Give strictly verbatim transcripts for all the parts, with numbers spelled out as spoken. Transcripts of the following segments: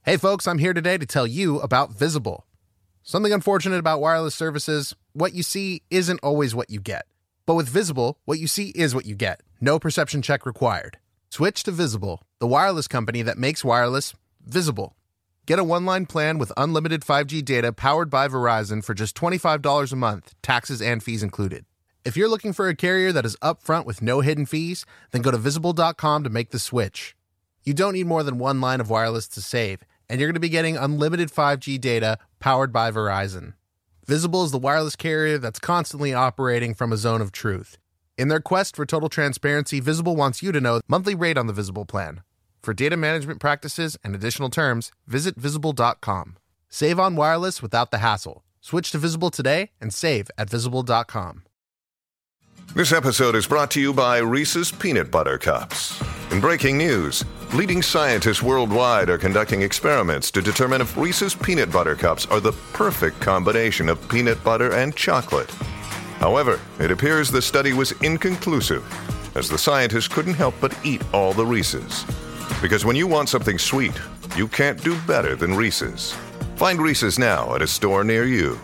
Hey folks, I'm here today to tell you about Visible. Something unfortunate about wireless services, what you see isn't always what you get. But with Visible, what you see is what you get. No perception check required. Switch to Visible, the wireless company that makes wireless visible. Get a one-line plan with unlimited five G data powered by Verizon for just twenty-five dollars a month, taxes and fees included. If you're looking for a carrier that is upfront with no hidden fees, then go to visible dot com to make the switch. You don't need more than one line of wireless to save, and you're going to be getting unlimited five G data powered by Verizon. Visible is the wireless carrier that's constantly operating from a zone of truth. In their quest for total transparency, Visible wants you to know the monthly rate on the Visible plan. For data management practices and additional terms, visit visible dot com. Save on wireless without the hassle. Switch to Visible today and save at visible dot com. This episode is brought to you by Reese's Peanut Butter Cups. In breaking news, leading scientists worldwide are conducting experiments to determine if Reese's Peanut Butter Cups are the perfect combination of peanut butter and chocolate. However, it appears the study was inconclusive, as the scientists couldn't help but eat all the Reese's. Because when you want something sweet, you can't do better than Reese's. Find Reese's now at a store near you.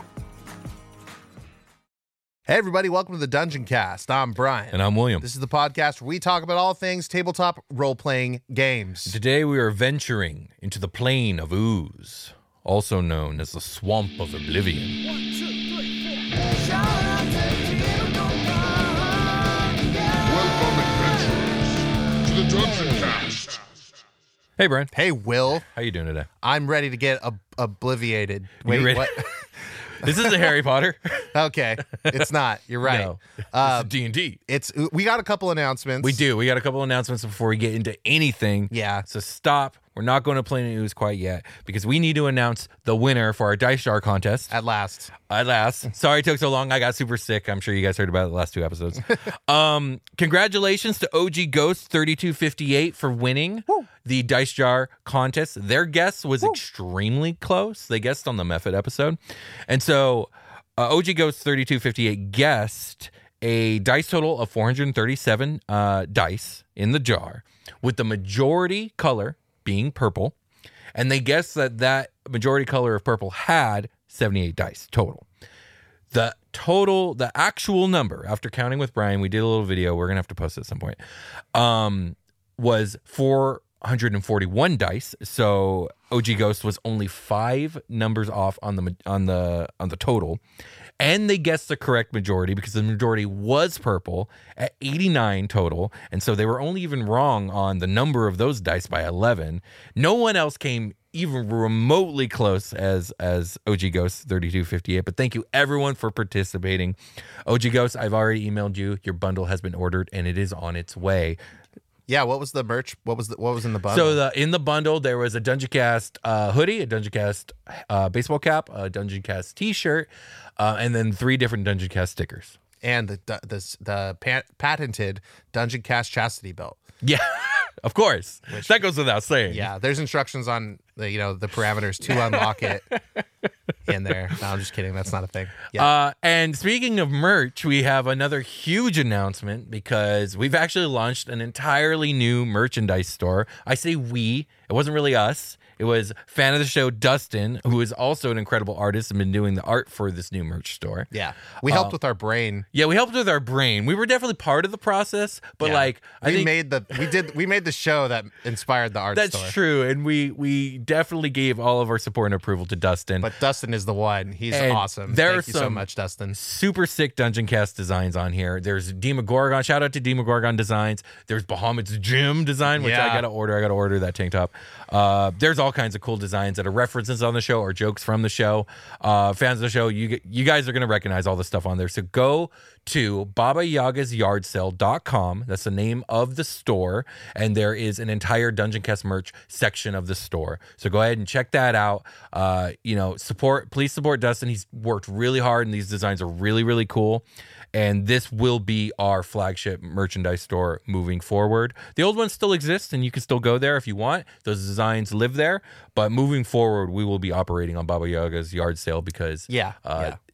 Hey everybody, welcome to the Dungeon Cast. I'm Brian. And I'm William. This is the podcast where we talk about all things tabletop role-playing games. Today we are venturing into the plane of ooze, also known as the Swamp of Oblivion. One, two, three, four. Shout out to Welcome, adventurers, to the Dungeon Cast. Hey, Brian. Hey, Will. How you doing today? I'm ready to get ob- obliviated. You Wait, ready? what? This isn't Harry Potter. Okay, it's not. You're right. No, Uh, it's D and D. it's we got a couple announcements. We do. We got a couple announcements before we get into anything. Yeah. So stop. We're not going to play any ooze quite yet because we need to announce the winner for our Dice Jar contest. At last. At last. Sorry it took so long. I got super sick. I'm sure you guys heard about it the last two episodes. um, congratulations to O G Ghost thirty-two fifty-eight for winning Woo. the Dice Jar contest. Their guess was Woo. extremely close. They guessed on the Method episode. And so uh, O G Ghost thirty-two fifty-eight guessed a dice total of four hundred thirty-seven uh, dice in the jar, with the majority color being purple. And they guessed that that majority color of purple had seventy-eight dice total. The total, the actual number, after counting with Brian, we did a little video, we're going to have to post it at some point, um, was four hundred forty-one dice. So O G Ghost was only five numbers off on the on the on the total. And they guessed the correct majority because the majority was purple at eighty-nine total. And so they were only even wrong on the number of those dice by eleven. No one else came even remotely close as as O G Ghost thirty-two fifty-eight. But thank you everyone for participating. O G Ghost, I've already emailed you. Your bundle has been ordered and it is on its way. Yeah, what was the merch? What was the, what was in the bundle? So the in the bundle there was a Dungeon Cast uh, hoodie, a Dungeon Cast uh, baseball cap, a Dungeon Cast t-shirt, uh, and then three different Dungeon Cast stickers. And the the the, the pat- patented Dungeon Cast chastity belt. Yeah, of course. Which, that goes without saying. Yeah, there's instructions on the you know the parameters to unlock it in there. No, I'm just kidding. That's not a thing. Yeah. Uh, and speaking of merch, we have another huge announcement because we've actually launched an entirely new merchandise store. I say we. It wasn't really us. It was fan of the show, Dustin, who is also an incredible artist and been doing the art for this new merch store. Yeah. We helped uh, with our brain. Yeah, we helped with our brain. We were definitely part of the process, but Yeah. like I we think made the we did we made the show that inspired the art that's store. true. And we we definitely gave all of our support and approval to Dustin. But Dustin is the one. He's And awesome. there Thank are you so some much, Dustin. super sick Dungeon Cast designs on here. There's Demogorgon. Shout out to Demogorgon Designs. There's Bahamut's Gym design, which Yeah. I gotta order. I gotta order that tank top. Uh, there's all kinds of cool designs that are references on the show or jokes from the show. Uh, fans of the show, you you guys are gonna recognize all the stuff on there. So go to baba yaga's yard sale dot com. That's the name of the store, and there is an entire Dungeon Cast merch section of the store. So go ahead and check that out. Uh, you know, support. Please support Dustin. He's worked really hard, and these designs are really really cool. And this will be our flagship merchandise store moving forward. The old one still exists, and you can still go there if you want. Those designs live there. But moving forward, we will be operating on Baba Yaga's yard sale because Yeah, uh, yeah.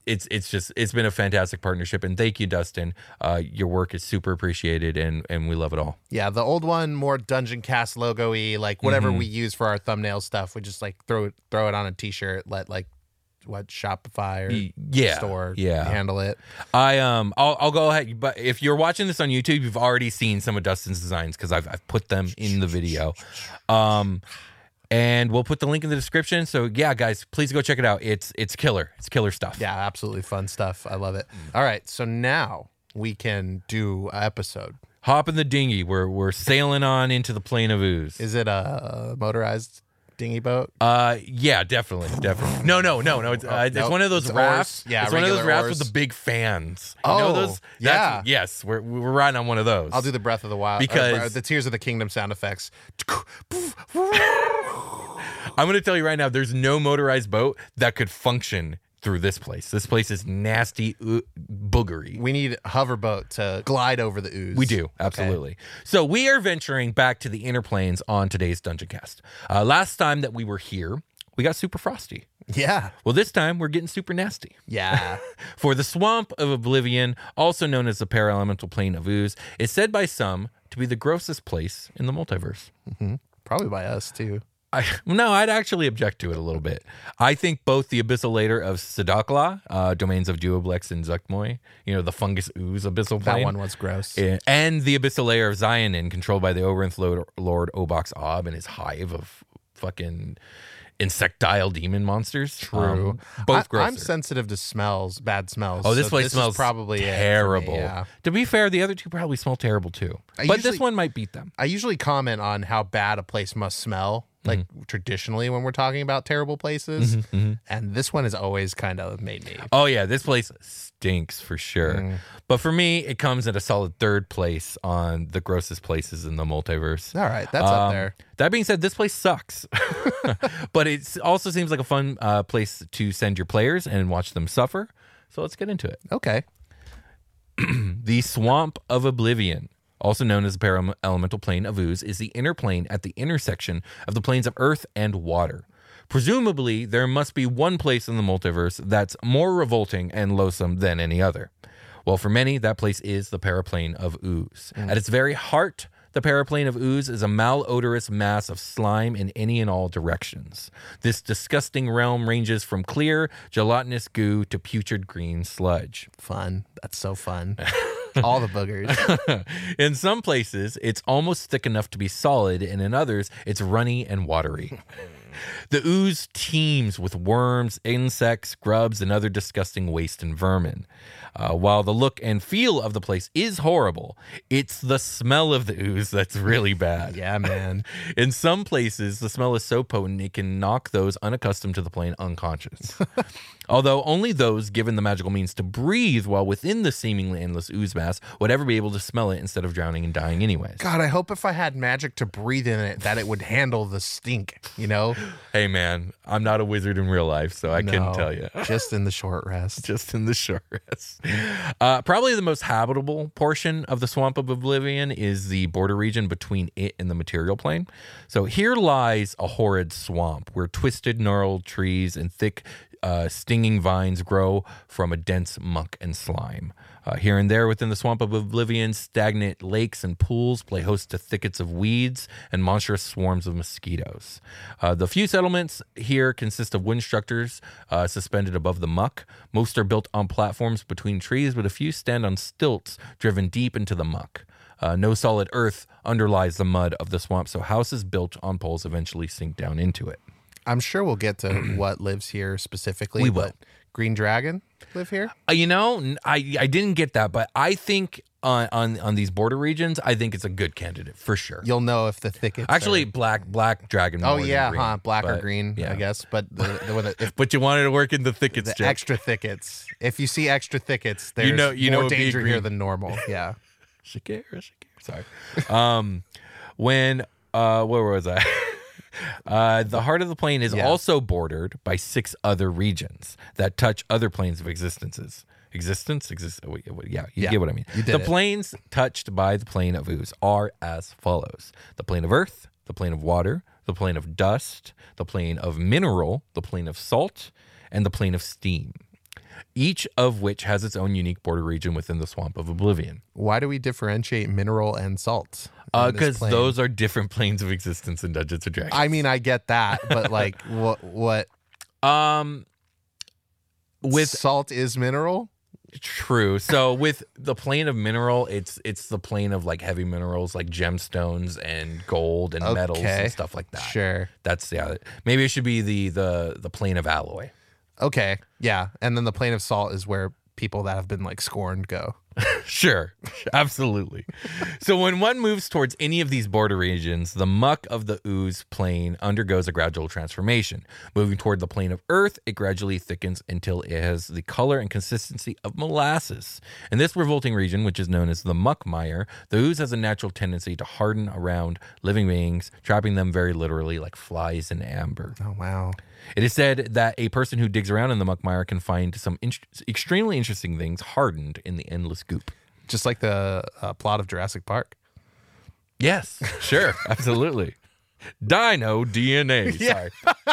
it's it's just it's been a fantastic partnership, and thank you, Dustin. Uh, your work is super appreciated, and and we love it all. Yeah, the old one, more Dungeon Cast logo-y, like whatever Mm-hmm. we use for our thumbnail stuff, we just like throw it throw it on a t-shirt, let like what Shopify or Y- yeah, store yeah. handle it. I um I'll I'll go ahead, but if you're watching this on YouTube, you've already seen some of Dustin's designs because I've I've put them in the video. Um. And we'll put the link in the description. So yeah, guys, please go check it out. It's it's killer. It's killer stuff. Yeah, absolutely fun stuff. I love it. All right, so now we can do an episode. Hop in the dinghy. We're we're sailing on into the plain of ooze. Is it a motorized dinghy boat? Uh, yeah, definitely, definitely. No, no, no, no. It's uh, it's nope. one of those It's rafts. oars. Yeah, it's one of those regular rafts oars. with the big fans. You Oh, know those? yeah. Yes, we're we're riding on one of those. I'll do the Breath of the Wild Because- or, or the Tears of the Kingdom sound effects. I'm going to tell you right now, there's no motorized boat that could function through this place. This place is nasty, oo- boogery. We need a hoverboat to glide over the ooze. We do, absolutely. So we are venturing back to the inner planes on today's Dungeon Cast. Uh, last time that we were here, we got super frosty. Yeah. Well, this time we're getting super nasty. Yeah. For the Swamp of Oblivion, also known as the Paralemental Plane of Ooze, is said by some to be the grossest place in the multiverse. Probably by us too. I, no, I'd actually object to it a little bit. I think both the Abyssal Later of Sedakla, uh, domains of Duoblex and Zuckmoy, you know, the fungus ooze abyssal That plane, one was gross. eh, and the Abyssal Layer of Zionin, controlled by the Orinth Lord, Lord Obox Ob and his hive of fucking insectile demon monsters. True. Um, both I, grosser. I'm sensitive to smells, bad smells. Oh, this so place is smells probably it for me, terrible. yeah. To be fair, the other two probably smell terrible too. I but this usually- one might beat them. I usually comment on how bad a place must smell, like Mm-hmm. traditionally when we're talking about terrible places. And this one has always kind of made me. Oh yeah, this place stinks for sure. Mm. But for me, it comes at a solid third place on the grossest places in the multiverse. All right, that's up Um, there. That being said, this place sucks, but it also seems like a fun uh, place to send your players and watch them suffer. So let's get into it. Okay. The Swamp of Oblivion, also known as the Para-Elemental Plane of Ooze, is the inner plane at the intersection of the planes of Earth and Water. Presumably, there must be one place in the multiverse that's more revolting and loathsome than any other. Well, for many, that place is the Paraplane of Ooze. At its very heart, the Paraplane of Ooze is a malodorous mass of slime in any and all directions. This disgusting realm ranges from clear, gelatinous goo to putrid green sludge. Fun. That's so fun. All the boogers. In some places, it's almost thick enough to be solid, and in others, it's runny and watery. The ooze teems with worms, insects, grubs, and other disgusting waste and vermin. Uh, while the look and feel of the place is horrible, it's the smell of the ooze that's really bad. Yeah, man. In some places, the smell is so potent it can knock those unaccustomed to the plane unconscious. Although only those given the magical means to breathe while within the seemingly endless ooze mass would ever be able to smell it instead of drowning and dying anyways. God, I hope if I had magic to breathe in it, that it would handle the stink, you know? Hey man, I'm not a wizard in real life, so I couldn't No, tell you. Just in the short rest. Just in the short rest. Uh, probably the most habitable portion of the Swamp of Oblivion is the border region between it and the material plane. So here lies a horrid swamp where twisted, gnarled trees and thick, uh, stinging vines grow from a dense muck and slime. Uh, here and there within the Swamp of Oblivion, stagnant lakes and pools play host to thickets of weeds and monstrous swarms of mosquitoes. Uh, the few settlements here consist of wooden structures uh, suspended above the muck. Most are built on platforms between trees, but a few stand on stilts driven deep into the muck. Uh, no solid earth underlies the mud of the swamp, so houses built on poles eventually sink down into it. I'm sure we'll get to what lives here specifically. We will. But Green Dragon live here? Uh, you know, n- I I didn't get that, but I think on on on these border regions, I think it's a good candidate for sure. You'll know if the thickets Actually, are- black black dragon. Oh more than yeah, green, huh? Black or but, green, yeah. I guess. But the, the, when the, if But you wanted to work in the thickets, the Jake. extra thickets, if you see extra thickets, there's know- you know more it'd be danger here green. than normal. Yeah. Shakira, Shakira. Sorry. Um, when uh, where was I? Uh, the heart of the plane is Yeah. also bordered by six other regions that touch other planes of existences. Existence, exist. oh, wait, wait, Yeah, you Yeah, get what I mean. you did the it. planes touched by the plane of ooze are as follows: the plane of earth, the plane of water, the plane of dust, the plane of mineral, the plane of salt, and the plane of steam. each of which has its own unique border region within the Swamp of Oblivion. Why do we differentiate mineral and salt? Because uh, those are different planes of existence in Dungeons and Dragons. I mean, I get that, but like, what? What? Um, with salt is mineral. True. So with the plane of mineral, it's it's the plane of like heavy minerals like gemstones and gold and Okay. metals and stuff like that. Sure. That's yeah. Maybe it should be the the the plane of alloy. Okay. Yeah. And then the plane of salt is where people that have been like scorned go. Sure, absolutely. So when one moves towards any of these border regions, the muck of the ooze plane undergoes a gradual transformation. Moving toward the plane of earth, it gradually thickens until it has the color and consistency of molasses. In this revolting region, which is known as the muck mire, the ooze has a natural tendency to harden around living beings, trapping them very literally like flies in amber. Oh, wow. It is said that a person who digs around in the muck mire can find some in- extremely interesting things hardened in the endless goop. Just like the uh, plot of Jurassic Park. Yes, sure, absolutely. Dino D N A. Sorry.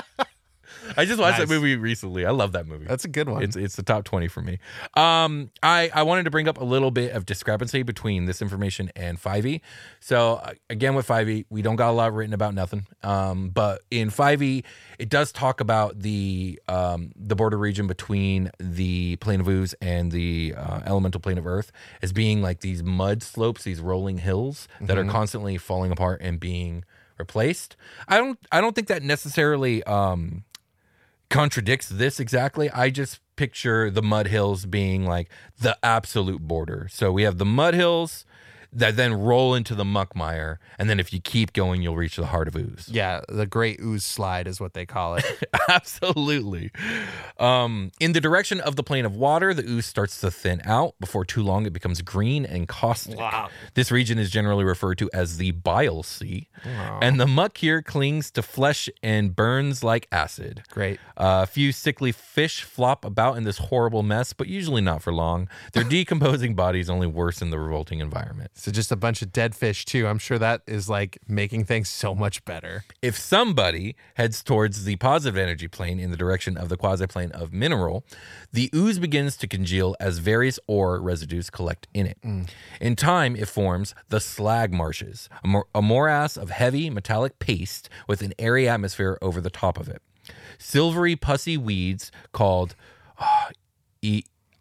I just watched Nice. that movie recently. I love that movie. That's a good one. It's it's the top twenty for me. Um, I, I wanted to bring up a little bit of discrepancy between this information and five E. So uh, again, with five E, we don't got a lot written about nothing. Um, but in five E, it does talk about the um, the border region between the plane of ooze and the uh, elemental plane of earth as being like these mud slopes, these rolling hills that are constantly falling apart and being replaced. I don't I don't think that necessarily um, contradicts this exactly. I just picture the mud hills being like the absolute border. So we have the mud hills that then roll into the muck mire, and then if you keep going, you'll reach the heart of ooze. Yeah, the Great Ooze Slide is what they call it. Absolutely. Um, in the direction of the plane of water, the ooze starts to thin out. Before too long, it becomes green and caustic. Wow. This region is generally referred to as the bile sea, and the muck here clings to flesh and burns like acid. Great. Uh, a few sickly fish flop about in this horrible mess, but usually not for long. Their decomposing bodies only worsen the revolting environment. So just a bunch of dead fish too. I'm sure that is like making things so much better. If somebody heads towards the positive energy plane in the direction of the quasi-plane of mineral, the ooze begins to congeal as various ore residues collect in it. Mm. In time, it forms the slag marshes, a, mor- a morass of heavy metallic paste with an airy atmosphere over the top of it. Silvery, pussy weeds called uh, e-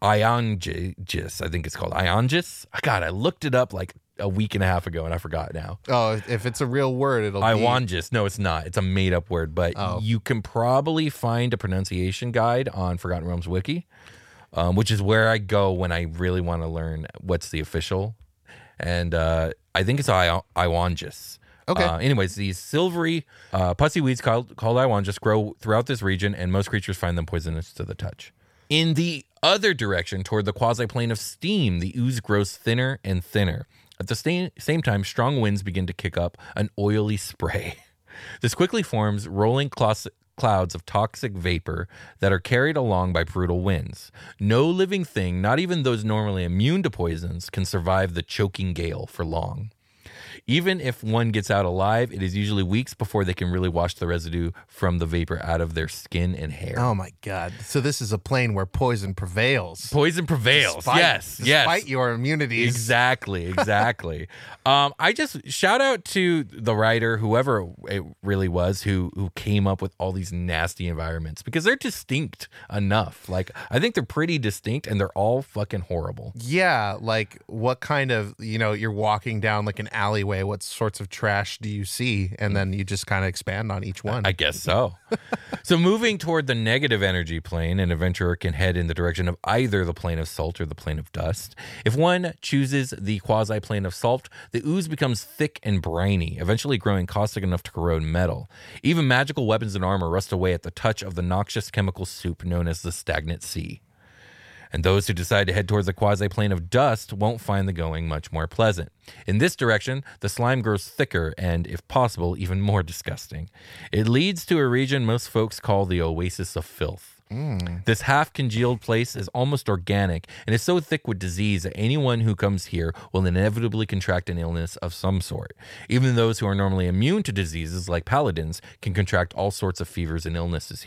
Ionagis, I think it's called Ionagis. God, I looked it up like a week and a half ago and I forgot now. Oh, if it's a real word, it'll be... Ionagis. No, it's not. It's a made up word, but Oh. you can probably find a pronunciation guide on Forgotten Realms Wiki, um, which is where I go when I really want to learn what's the official. And uh, I think it's I- Ionagis. Okay. Uh, anyways, these silvery uh, pussy weeds called, called Ionagis grow throughout this region, and most creatures find them poisonous to the touch. In the other direction, toward the quasi-plane of steam, the ooze grows thinner and thinner. At the same, same time, strong winds begin to kick up an oily spray. This quickly forms rolling clos- clouds of toxic vapor that are carried along by brutal winds. No living thing, not even those normally immune to poisons, can survive the choking gale for long. Even if one gets out alive, it is usually weeks before they can really wash the residue from the vapor out of their skin and hair. Oh my God. So this is a plane where poison prevails. Poison prevails. Despite- yes, Despite yes. your immunities. Exactly, exactly. um, I just shout out to the writer, whoever it really was, who who came up with all these nasty environments because they're distinct enough. Like I think they're pretty distinct and they're all fucking horrible. Yeah, like what kind of, you know, you're walking down like an alleyway, what sorts of trash do you see? And then you just kind of expand on each one. I guess so. So moving toward the negative energy plane, an adventurer can head in the direction of either the plane of salt or the plane of dust. If one chooses the quasi-plane of salt, the ooze becomes thick and briny, eventually growing caustic enough to corrode metal. Even magical weapons and armor rust away at the touch of the noxious chemical soup known as the stagnant sea. And those who decide to head towards the quasi-plane of dust won't find the going much more pleasant. In this direction, the slime grows thicker and, if possible, even more disgusting. It leads to a region most folks call the Oasis of Filth. Mm. This half-congealed place is almost organic and is so thick with disease that anyone who comes here will inevitably contract an illness of some sort. Even those who are normally immune to diseases, like paladins, can contract all sorts of fevers and illnesses here.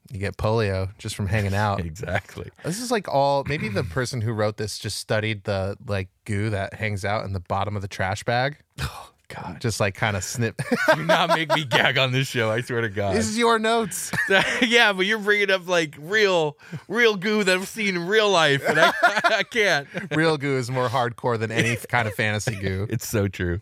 You get polio just from hanging out. Exactly. This is like all, maybe the person who wrote this just studied the like goo that hangs out in the bottom of the trash bag. Oh, God. Just like kind of snip. Do not make me gag on this show. I swear to God. This is your notes. Yeah, but you're bringing up like real, real goo that I've seen in real life, and I, I can't. Real goo is more hardcore than any kind of fantasy goo. It's so true.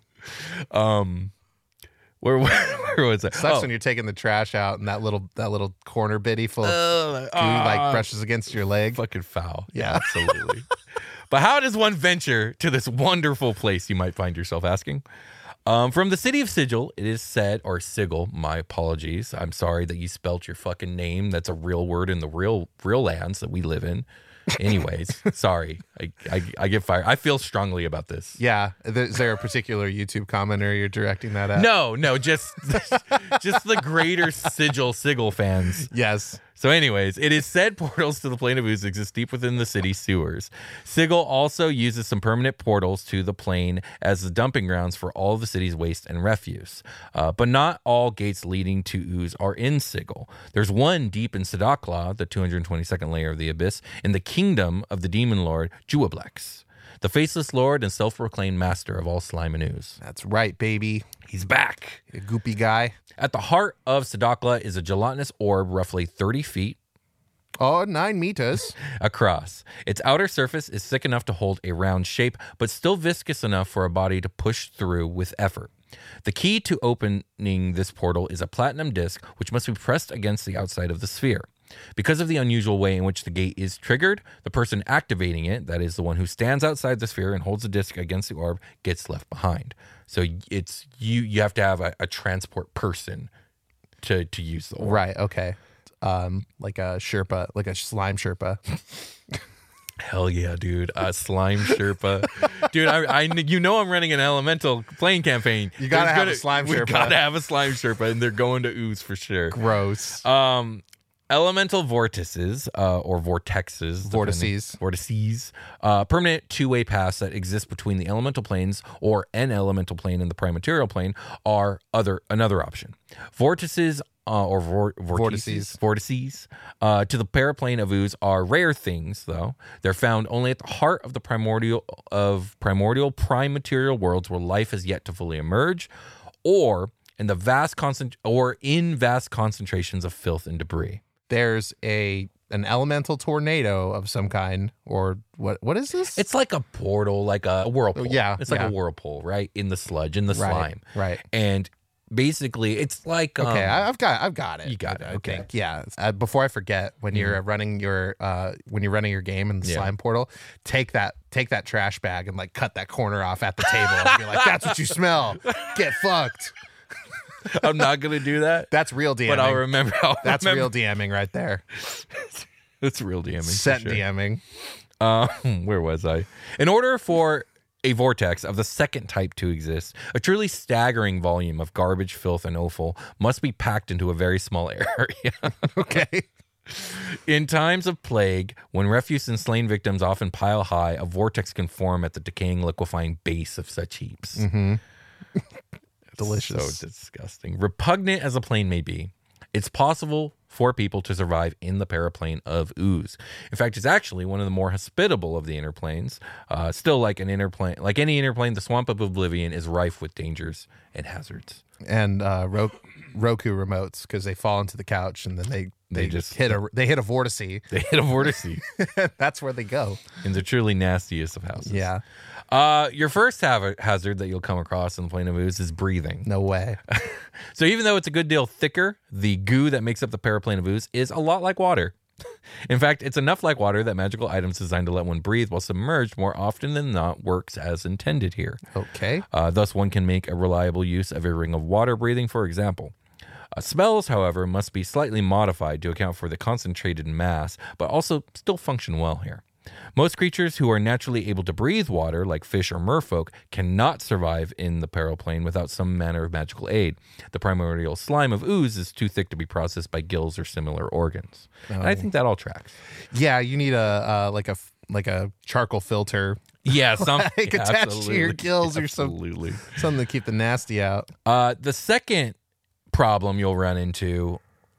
Um, where where, where was that? Sucks Oh. when you're taking the trash out and that little that little corner bitty full of Uh, goo like ah, brushes against your leg. fucking foul. Yeah. Absolutely. But how does one venture to this wonderful place, you might find yourself asking? Um, from the city of Sigil, it is said, or Sigil, my apologies. I'm sorry that you spelt your fucking name. That's a real word in the real real lands that we live in. Anyways, sorry. I, I I get fired. I feel strongly about this. Yeah. Is there a particular YouTube commenter you're directing that at? No, no, just just the greater Sigil Sigil fans. Yes. So anyways, it is said portals to the Plain of Ooze exist deep within the city sewers. Sigil also uses some permanent portals to the plain as the dumping grounds for all of the city's waste and refuse. Uh, but not all gates leading to Ooze are in Sigil. There's one deep in Sidakla, the two hundred twenty-second layer of the Abyss, in the kingdom of the demon lord Juablex, the faceless lord and self-proclaimed master of all slime and ooze. That's right, baby. He's back. A goopy guy. At the heart of Sidakla is a gelatinous orb roughly thirty feet Oh, nine meters. across. Its outer surface is thick enough to hold a round shape, but still viscous enough for a body to push through with effort. The key to opening this portal is a platinum disc, which must be pressed against the outside of the sphere. Because of the unusual way in which the gate is triggered, the person activating it, that is the one who stands outside the sphere and holds the disc against the orb, gets left behind. So it's you you have to have a, a transport person to to use the orb. Right. Okay. Um, like a Sherpa, like a slime Sherpa. Hell yeah, dude! Uh, slime Sherpa, dude. I, I, you know, I'm running an elemental plane campaign. You gotta There's have gonna- a slime we Sherpa. Gotta have a slime Sherpa, and they're going to ooze for sure. Gross. Um, elemental vortices uh, or vortexes, depending- Vortices. vortices, uh, permanent two-way paths that exist between the elemental planes or an elemental plane and the prime material plane are other another option. Vortices. Uh, or vor- vortices, Vortices. vortices uh, to the paraplane of ooze are rare things, though. They're found only at the heart of the primordial of primordial prime material worlds where life has yet to fully emerge, or in the vast concent- or in vast concentrations of filth and debris. There's a an elemental tornado of some kind, or what? What is this? It's like a portal, like a whirlpool. Yeah, it's like yeah. a whirlpool, right? In the sludge, in the Right, slime, right. And basically, it's like um, Okay, I- I've got, I've got it. You got it, I okay. think. Yeah. Uh, before I forget, when you're running your, uh, when you're running your game in the Yeah. slime portal, take that, take that trash bag and like cut that corner off at the table and be like, "That's what you smell. Get fucked." I'm not gonna do that, That's real DMing. but I'll remember. I'll That's remember. real DMing right there. That's real DMing. for Set sure. DMing. Um, where was I? In order for a vortex of the second type to exist, a truly staggering volume of garbage, filth, and offal must be packed into a very small area. Okay. In times of plague, when refuse and slain victims often pile high, a vortex can form at the decaying, liquefying base of such heaps. Mm-hmm. Delicious. So disgusting. Repugnant as a plane may be, it's possible for people to survive in the paraplane of ooze. In fact, it's actually one of the more hospitable of the inner planes. Uh, still, like an inner plane, like any inner plane, the swamp of oblivion is rife with dangers and hazards. And uh, Ro- Roku remotes, because they fall into the couch and then they they, They just just- hit a they hit a vortice. They hit a vortice That's where they go. in the truly nastiest of houses. Yeah. Uh, your first ha- hazard that you'll come across in the plane of ooze is breathing. No way. So even though it's a good deal thicker, the goo that makes up the paraplane of ooze is a lot like water. In fact, it's enough like water that magical items designed to let one breathe while submerged more often than not works as intended here. Okay. Uh, thus, one can make a reliable use of a ring of water breathing, for example. Uh, spells, however, must be slightly modified to account for the concentrated mass, but also still function well here. Most creatures who are naturally able to breathe water, like fish or merfolk, cannot survive in the paraplane without some manner of magical aid. The primordial slime of ooze is too thick to be processed by gills or similar organs. And I think that all tracks. Yeah, you need a uh, like a f- like a charcoal filter, Yeah, some Like attached to your absolutely. gills or some- Absolutely. something to keep the nasty out. Uh, the second problem you'll run into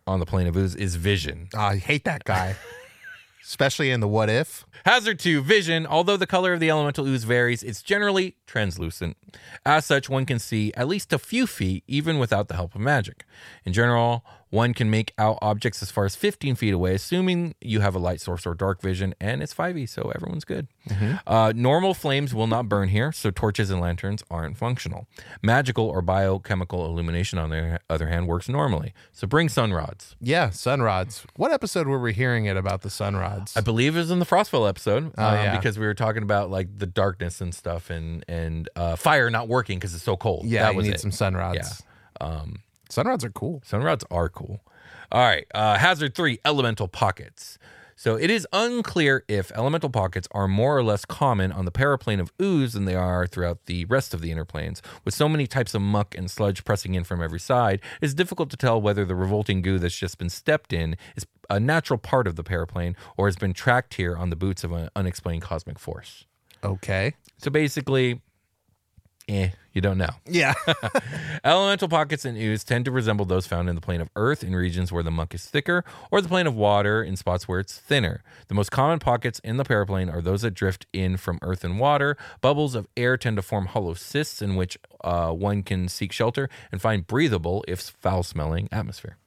on the plane of ooze is vision. Oh, I hate that guy. Especially in the what if. Hazard two, vision. Although the color of the elemental ooze varies, it's generally translucent. As such, one can see at least a few feet even without the help of magic. In general, one can make out objects as far as fifteen feet away, assuming you have a light source or dark vision, and it's five E, so everyone's good. Mm-hmm. Uh, normal flames will not burn here, so torches and lanterns aren't functional. Magical or biochemical illumination, on the other hand, works normally, so bring sun rods. Yeah, sun rods. What episode were we hearing it about the sun rods? I believe it was in the Frostfell episode, Oh, um, yeah. because we were talking about like the darkness and stuff, and and uh, fire not working because it's so cold. yeah, that you was need it. some sun rods. Yeah. Um, Sun rods are cool. Sun rods are cool. All right. Uh, hazard three, elemental pockets. So it is unclear if elemental pockets are more or less common on the paraplane of ooze than they are throughout the rest of the inner planes. With so many types of muck and sludge pressing in from every side, it's difficult to tell whether the revolting goo that's just been stepped in is a natural part of the paraplane or has been tracked here on the boots of an unexplained cosmic force. Okay. So basically, eh, you don't know. Yeah. Elemental pockets in ooze tend to resemble those found in the plane of earth in regions where the muck is thicker, or the plane of water in spots where it's thinner. The most common pockets in the paraplane are those that drift in from earth and water. Bubbles of air tend to form hollow cysts in which uh, one can seek shelter and find breathable, if foul-smelling, atmosphere.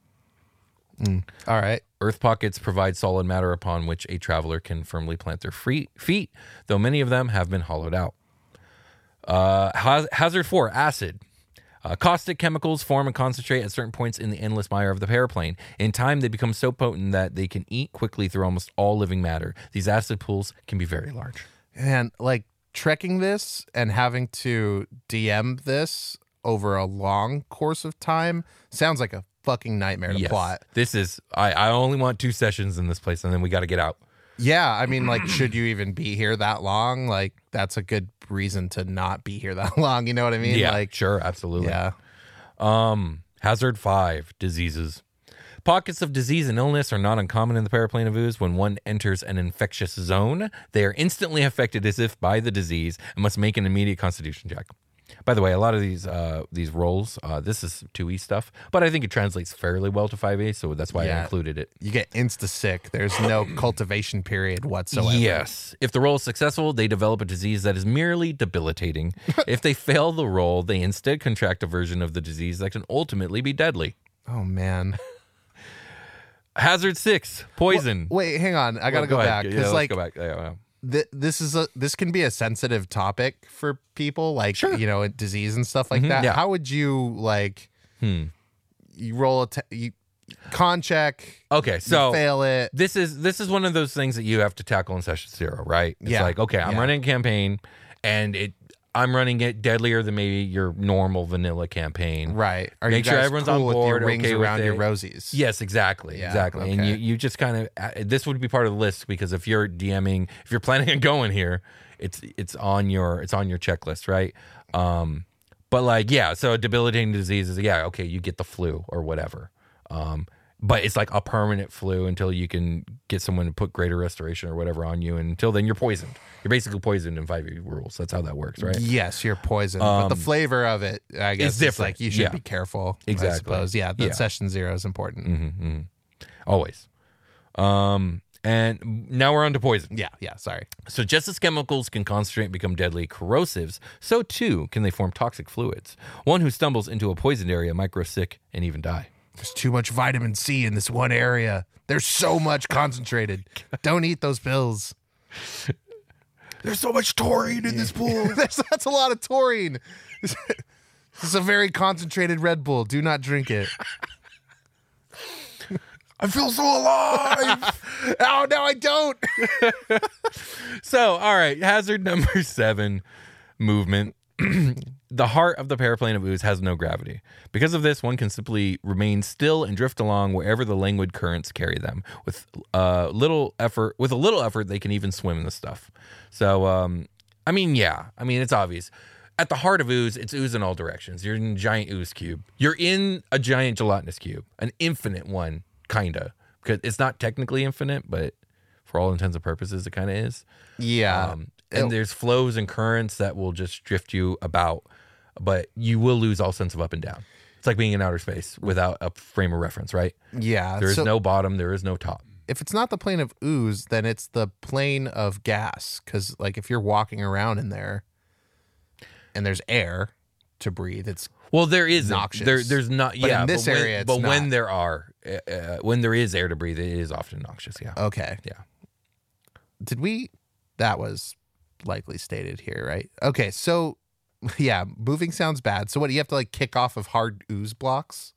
All right. Earth pockets provide solid matter upon which a traveler can firmly plant their free feet, though many of them have been hollowed out. Uh, haz- hazard four, acid. Uh, caustic chemicals form and concentrate at certain points in the endless mire of the paraplane. In time, they become so potent that they can eat quickly through almost all living matter. These acid pools can be very large. And like trekking this and having to D M this over a long course of time sounds like a fucking nightmare to Yes. plot. This is, I, I only want two sessions in this place, and then we got to get out. Yeah, I mean, like, should you even be here that long? Like, that's a good reason to not be here that long. You know what I mean? Yeah, Like, sure, absolutely. yeah. Um, hazard five, diseases. Pockets of disease and illness are not uncommon in the paraplane of ooze. When one enters an infectious zone, they are instantly affected as if by the disease and must make an immediate constitution check. By the way, a lot of these uh, these rolls, uh, this is two E stuff, but I think it translates fairly well to five E, so that's why I Yeah. included it. You get insta sick. There's no cultivation period whatsoever. Yes. If the roll is successful, they develop a disease that is merely debilitating. If they fail the roll, they instead contract a version of the disease that can ultimately be deadly. Oh, man. Hazard six, poison. Wait, hang on. I got to Well, go, ahead. back. Yeah, Because, let's like, go back. Yeah, yeah. th- this is a this can be a sensitive topic for people, like, Sure. you know, disease and stuff like Mhm, that. yeah. How would you, like, Hmm. you roll a te- you, con check, Okay, you so fail it. this is this is one of those things that you have to tackle in session zero, right? It's Yeah. like, okay, I'm Yeah. running a campaign, and it I'm running it deadlier than maybe your normal vanilla campaign. Right. Are Make you sure guys everyone's cool on with board, your rings okay with around your it? rosies? Yes, exactly, Yeah, exactly. And okay. you, you just kind of this would be part of the list, because if you're DMing, if you're planning on going here, it's it's on your it's on your checklist, right? Um, but like, yeah, so debilitating disease is, yeah, okay, you get the flu or whatever. Um, but it's like a permanent flu until you can get someone to put greater restoration or whatever on you, and until then you're poisoned. You're basically poisoned in five E rules. That's how that works, right? Yes, you're poisoned, but the Um, flavor of it, I guess, is different. like you should Yeah. be careful. Exactly. I suppose. Yeah, that Yeah. session zero is important. Mm-hmm, mm-hmm. Always. Um, and now we're on to poison. Yeah, yeah. Sorry. So just as chemicals can concentrate and become deadly corrosives, so too can they form toxic fluids. One who stumbles into a poisoned area might grow sick and even die. There's too much vitamin C in this one area. There's so much concentrated. Don't eat those pills. There's so much taurine in this pool. There's, that's a lot of taurine. This is a very concentrated Red Bull. Do not drink it. I feel so alive. Oh, no, I don't. So, all right, hazard number seven, movement. The heart of the paraplane of ooze has no gravity. Because of this, one can simply remain still and drift along wherever the languid currents carry them. With uh, little effort, with a little effort, they can even swim in the stuff. So, um, I mean, yeah, I mean, it's obvious. At the heart of ooze, it's ooze in all directions. You're in a giant ooze cube. You're in a giant gelatinous cube, an infinite one, kinda. Because it's not technically infinite, but for all intents and purposes, it kind of is. Yeah. Um, and there's flows and currents that will just drift you about, but you will lose all sense of up and down. It's like being in outer space without a frame of reference, right? Yeah. There is so no bottom. There is no top. if it's not the plane of ooze, then it's the plane of gas. Because like if you're walking around in there and there's air to breathe, it's Well, there is noxious. There, there's not. But yeah, in this but when, area, it's but when not. there are, uh, uh, when there is air to breathe, it is often noxious. Yeah. okay. Yeah. Did we? That was likely stated here, right? Okay, so yeah, moving sounds bad. So what do you have to like kick off of hard ooze blocks?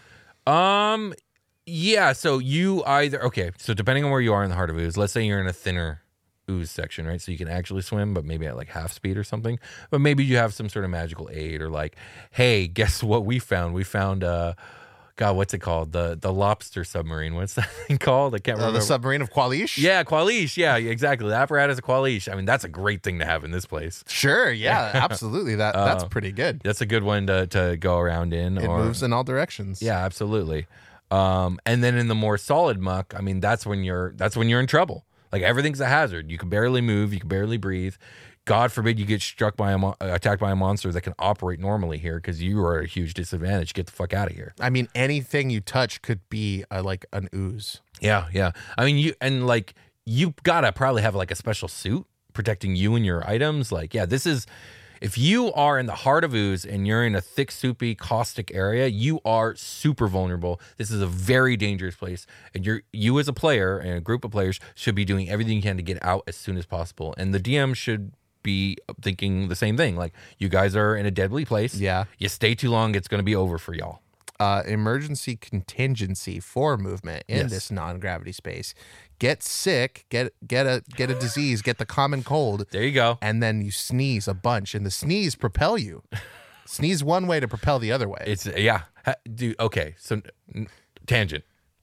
Um. Yeah. So you either okay. So depending on where you are in the heart of ooze, let's say you're in a thinner ooze section, right? So you can actually swim, but maybe at like half speed or something. But maybe you have some sort of magical aid, or like, hey, guess what we found? We found uh, God, what's it called? The the lobster submarine. What's that thing called? I can't Uh, remember. the submarine of Qualish? yeah, Qualish. Yeah, exactly. The apparatus of Qualish. I mean, that's a great thing to have in this place. Sure, yeah, absolutely. That that's Uh, pretty good. That's a good one to, to go around in. It or, moves in all directions. Yeah, absolutely. Um, and then in the more solid muck, I mean, that's when you're that's when you're in trouble. Like everything's a hazard. You can barely move. You can barely breathe. God forbid you get struck by a mo- attacked by a monster that can operate normally here, because you are at a huge disadvantage. Get the fuck out of here. I mean, anything you touch could be a, like an ooze. Yeah, yeah. I mean, you and like you gotta probably have like a special suit protecting you and your items. Like, yeah, this is. If you are in the heart of ooze and you're in a thick, soupy, caustic area, you are super vulnerable. This is a very dangerous place, and you're you as a player and a group of players should be doing everything you can to get out as soon as possible. And the D M should be thinking the same thing. Like, you guys are in a deadly place. Yeah. You stay too long, it's going to be over for y'all. Uh, emergency contingency for movement in Yes. this non-gravity space. Get sick, get get a get a disease, get the common cold, There you go. and then you sneeze a bunch, and the sneeze propel you. Sneeze one way to propel the other way. It's yeah, Ha- dude. Okay, so n- tangent.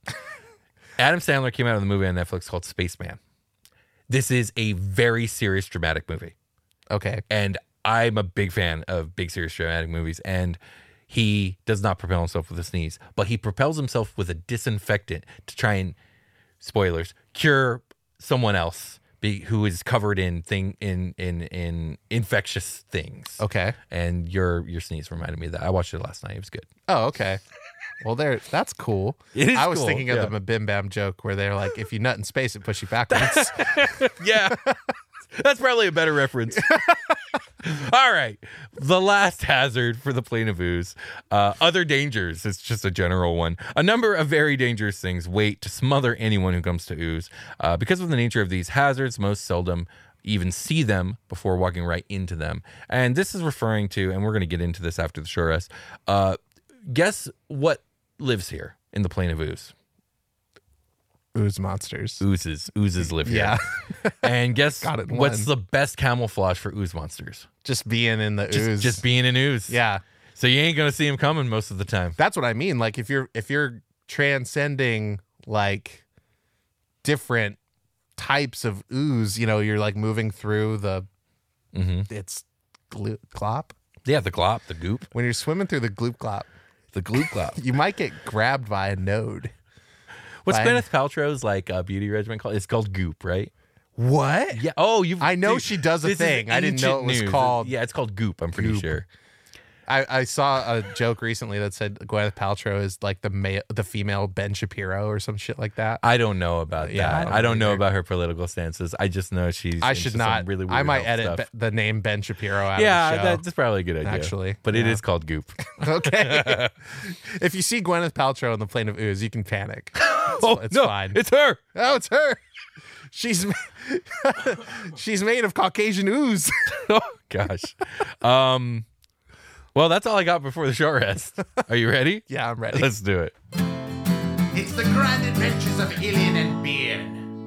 Adam Sandler came out with a movie on Netflix called Spaceman. This is a very serious, dramatic movie, Okay. and I'm a big fan of big, serious, dramatic movies. And he does not propel himself with a sneeze, but he propels himself with a disinfectant to try and, spoilers, cure someone else be, who is covered in thing in in in infectious things. Okay. And your your sneeze reminded me of that. I watched it last night. It was good. Oh, okay. Well, there. That's cool. It is I was cool, thinking of yeah. the Bim Bam joke where they're like, if you nut in space, it pushes you backwards. Yeah. That's probably a better reference. All right. The last hazard for the plane of ooze. Uh, other dangers. It's just a general one. A number of very dangerous things wait to smother anyone who comes to ooze. Uh, because of the nature of these hazards, most seldom even see them before walking right into them. And this is referring to, and we're going to get into this after the short rest, uh, guess what lives here in the plane of ooze? Ooze monsters. Oozes. Oozes live here. Yeah. And guess Got it in what's one. the best camouflage for ooze monsters? Just being in the Just, ooze. just being an ooze. Yeah. So you ain't gonna see him coming most of the time. That's what I mean. Like if you're if you're transcending like different types of ooze, you know, you're like moving through the Mm-hmm. it's glo- glop. Yeah, the glop, the goop, When you're swimming through the gloop glop, the gloop glop. you might get grabbed by a node. What's By- Gwyneth Paltrow's like uh, beauty regimen called? It's called Goop, right? What? Yeah. Oh, you. I know she does a thing. I didn't know it was called Yeah, it's called Goop. I'm pretty Goop. sure. I, I saw a joke recently that said Gwyneth Paltrow is like the male, the female Ben Shapiro or some shit like that. I don't know about Yeah, that. I don't I don't know either. about her political stances. I just know she's. I into should some not. Really weird I might health edit stuff. be- the name Ben Shapiro out Yeah, of the show. that's probably a good idea. Actually, but it yeah. is called Goop. Okay. If you see Gwyneth Paltrow on the plane of ooze, you can panic. It's, oh it's no, fine. it's her. Oh, it's her. She's she's made of Caucasian ooze. Oh gosh. Um. Well, that's all I got before the short rest. Are you ready? Yeah, I'm ready. Let's do it. It's the grand adventures of Ilian and Beard.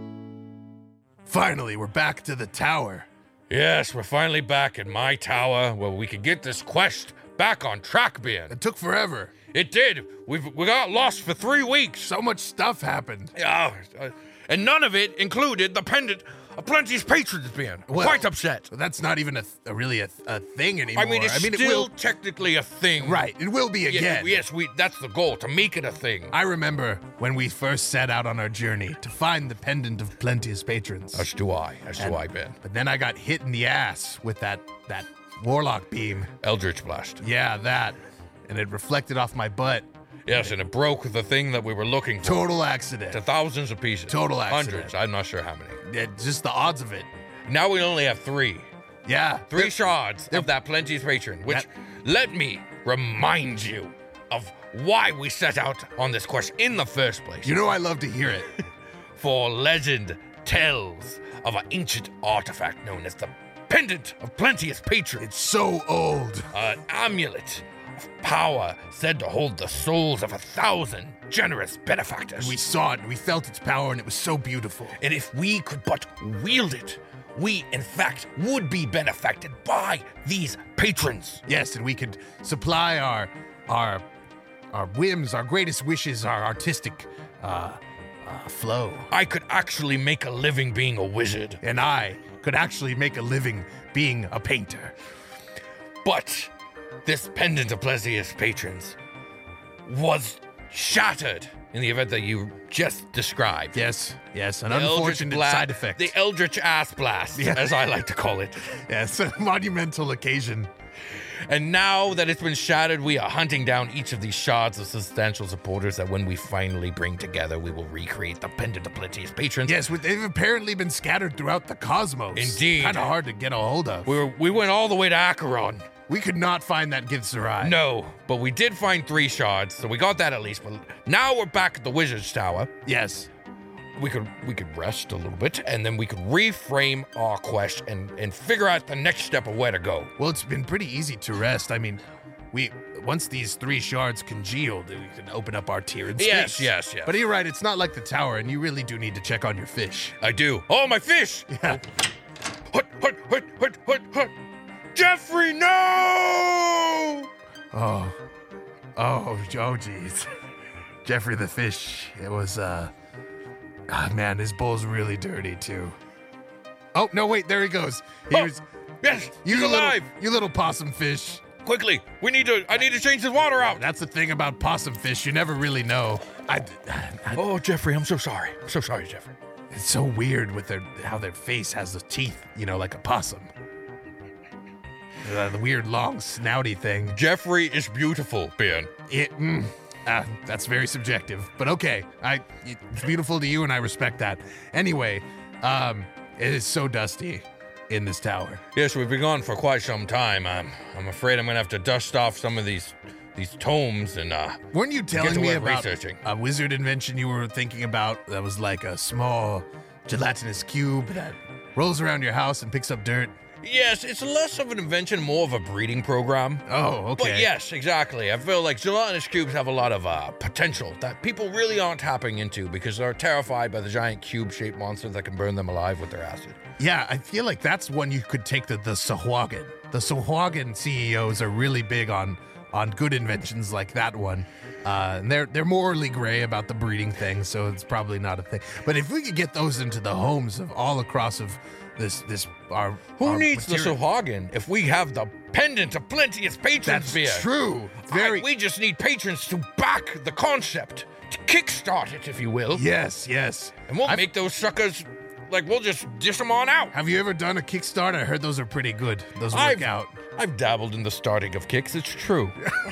Finally, we're back to the tower. Yes, we're finally back in my tower where we can get this quest back on track, Ben. It took forever. It did. We've we got lost for three weeks. So much stuff happened. Yeah, uh, and none of it included the pendant of Plenty's patrons, Ben. Well, Quite upset. That's not even a, th- a really a, th- a thing anymore. I mean, it's it still will, technically a thing. right. It will be Yeah, again. yes, we. That's the goal, to make it a thing. I remember when we first set out on our journey to find the pendant of Plenteous patrons. As do I. As do And- I, Ben. But then I got hit in the ass with that that warlock beam. Eldritch Blast. Yeah, that. and it reflected off my butt. Yes, and it broke the thing that we were looking for. Total accident. To thousands of pieces. Total accident. Hundreds. I'm not sure how many. Yeah, just the odds of it. Now we only have three. Yeah. Three They're- shards of that Plenteous Patron, which, That- let me remind you of why we set out on this quest in the first place. You know I love to hear it. For legend tells of an ancient artifact known as the Pendant of Plenteous Patron. It's so old. An amulet of power said to hold the souls of a thousand generous benefactors. We saw it and we felt its power and it was so beautiful. And if we could but wield it, we, in fact, would be benefacted by these patrons. Yes, and we could supply our our our whims, our greatest wishes, our artistic uh, uh, flow. I could actually make a living being a wizard. And I could actually make a living being a painter. But this pendant of Plenteous Patrons was shattered in the event that you just described. Yes, yes, an The Eldritch unfortunate Bla- side effect. The Eldritch Ass Blast, Yeah. as I like to call it. Yes, a monumental occasion. And now that it's been shattered, we are hunting down each of these shards of substantial supporters that when we finally bring together, we will recreate the Pendant of Plenteous Patrons. Yes, with- they've apparently been scattered throughout the cosmos. Indeed. Kind of hard to get a hold of. We, were, we went all the way to Acheron. We could not find that Githzerai. No, but we did find three shards, so we got that at least. But now we're back at the Wizard's Tower. Yes. We could we could rest a little bit, and then we could reframe our quest and, and figure out the next step of where to go. Well, it's been pretty easy to rest. I mean, we once these three shards congealed, we can open up our tier in space. Yes, yes, yes. But you're right, it's not like the tower, and you really do need to check on your fish. I do. Oh, my fish! Yeah. Hut, hut, hut, hut, hut, hut. Jeffrey, no! Oh. Oh, oh, jeez. Jeffrey the fish. It was, uh... Ah, man, his bowl's really dirty, too. Oh, no, wait, there he goes. Here's... Yes, you he's little- alive! You little possum fish. Quickly, we need to. I need to change his water out. That's the thing about possum fish. You never really know. I, I, Oh, Jeffrey, I'm so sorry. I'm so sorry, Jeffrey. It's so weird with their how their face has the teeth, you know, like a possum. Uh, the weird long snouty thing. Jeffrey is beautiful, Ben. It, mm, uh, that's very subjective, but okay. I it's beautiful to you, and I respect that. Anyway, um, it is so dusty in this tower. Yes, we've been gone for quite some time. I'm, I'm afraid I'm gonna have to dust off some of these these tomes and uh. Weren't you telling to me work about researching. a wizard invention you were thinking about that was like a small gelatinous cube that rolls around your house and picks up dirt? Yes, it's less of an invention, more of a breeding program. Oh, okay. But yes, exactly. I feel like gelatinous cubes have a lot of uh, potential that people really aren't tapping into because they're terrified by the giant cube-shaped monsters that can burn them alive with their acid. Yeah, I feel like that's one you could take to the Sahuagin. The Sahuagin C E Os are really big on on good inventions like that one. Uh, and they're they're morally gray about the breeding thing, so it's probably not a thing. But if we could get those into the homes of all across of this this our Who our needs material- the Sahuagin if we have the pendant of plenteous patrons That's beer? true. I- Very we just need patrons to back the concept, to kickstart it, if you will. yes, yes. And we'll I've- make those suckers, like, we'll just dish them on out. Have you ever done a Kickstarter? I heard those are pretty good. Those work I've, out. I've dabbled in the starting of kicks, it's true.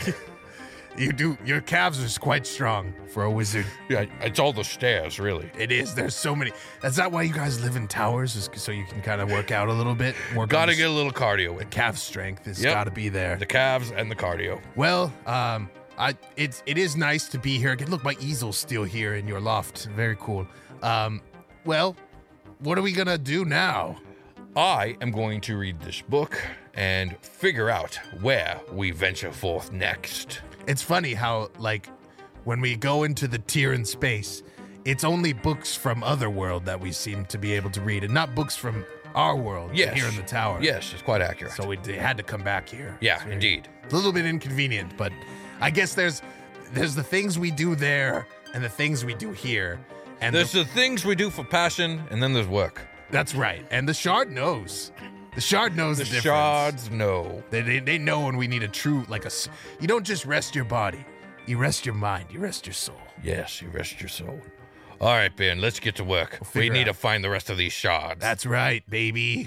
You do. Your calves are quite strong for a wizard. Yeah, it's all the stairs, really. It is. There's so many. Is that why you guys live in towers? Is so you can kind of work out a little bit? Work Gotta on get a little cardio in. calf strength has Yep. got to be there. The calves and the cardio. Well, um, I it's it is nice to be here again. Look, my easel's still here in your loft. Very cool. Um, well, what are we gonna do now? I am going to read this book and figure out where we venture forth next. It's funny how, like, when we go into the tier in space, it's only books from Otherworld that we seem to be able to read, and not books from our world Yes. here in the tower. Yes, it's quite accurate. So we they had to come back here. yeah, It's very- indeed. It's a little bit inconvenient, but I guess there's there's the things we do there and the things we do here. And There's the- the things we do for passion, and then there's work. that's right. And the shard knows. The shard knows the, The difference. shards know. They, they they know when we need a true like a. s- You don't just rest your body. You rest your mind. You rest your soul. Yes, you rest your soul. All right, Ben, let's get to work. We figure need out. to find the rest of these shards. That's right, baby.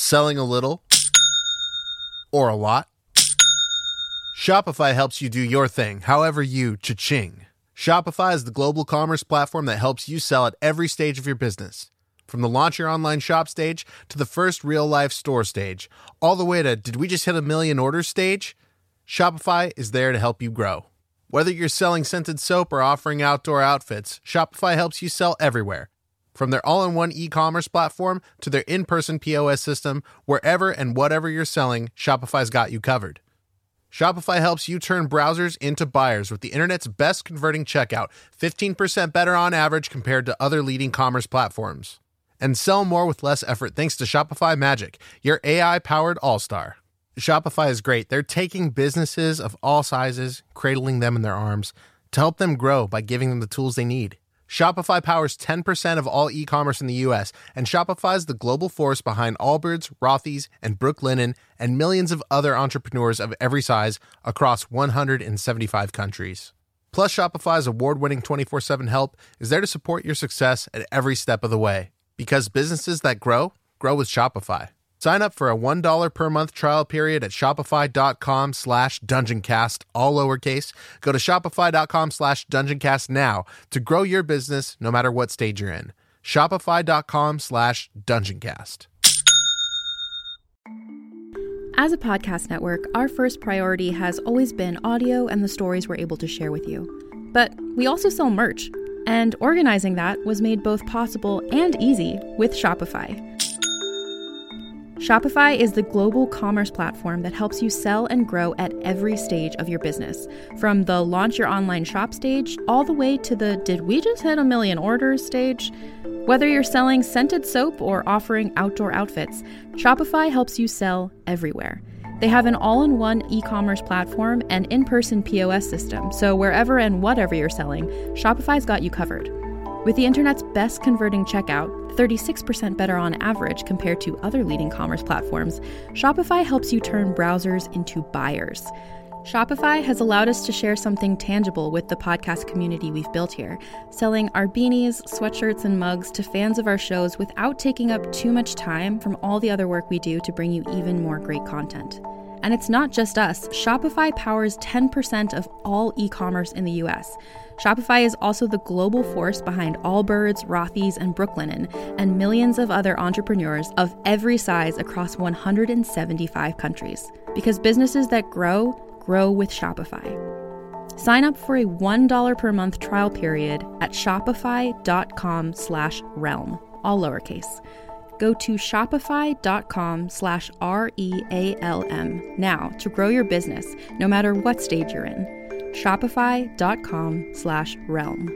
Selling a little or a lot? Shopify helps you do your thing, however you cha-ching. Shopify is the global commerce platform that helps you sell at every stage of your business. From the launch your online shop stage to the first real-life store stage, all the way to did we just hit a million orders stage? Shopify is there to help you grow. Whether you're selling scented soap or offering outdoor outfits, Shopify helps you sell everywhere. From their all-in-one e-commerce platform to their in-person P O S system, wherever and whatever you're selling, Shopify's got you covered. Shopify helps you turn browsers into buyers with the internet's best converting checkout, fifteen percent better on average compared to other leading commerce platforms. And sell more with less effort thanks to Shopify Magic, your A I-powered all-star. Shopify is great. They're taking businesses of all sizes, cradling them in their arms, to help them grow by giving them the tools they need. Shopify powers ten percent of all e-commerce in the U S, and Shopify's the global force behind Allbirds, Rothy's, and Brooklinen, and millions of other entrepreneurs of every size across one hundred seventy-five countries. Plus, Shopify's award-winning twenty-four seven help is there to support your success at every step of the way. Because businesses that grow, grow with Shopify. Sign up for a one dollar per month trial period at shopify.com slash dungeoncast, all lowercase. Go to shopify.com slash dungeoncast now to grow your business no matter what stage you're in. Shopify.com slash dungeoncast. As a podcast network, our first priority has always been audio and the stories we're able to share with you. But we also sell merch, and organizing that was made both possible and easy with Shopify. Shopify is the global commerce platform that helps you sell and grow at every stage of your business, from the launch your online shop stage all the way to the did we just hit a million orders stage. Whether you're selling scented soap or offering outdoor outfits, Shopify helps you sell everywhere. They have an all-in-one e-commerce platform and in-person P O S system, so wherever and whatever you're selling, Shopify's got you covered. With the internet's best converting checkout, thirty-six percent better on average compared to other leading commerce platforms, Shopify helps you turn browsers into buyers. Shopify has allowed us to share something tangible with the podcast community we've built here, selling our beanies, sweatshirts, and mugs to fans of our shows without taking up too much time from all the other work we do to bring you even more great content. And it's not just us. Shopify powers ten percent of all e-commerce in the U S. Shopify is also the global force behind Allbirds, Rothy's, and Brooklinen, and millions of other entrepreneurs of every size across one hundred seventy-five countries. Because businesses that grow, grow with Shopify. Sign up for a one dollar per month trial period at shopify.com slash realm, all lowercase. Go to shopify.com slash R-E-A-L-M now to grow your business, no matter what stage you're in. Shopify.com slash realm.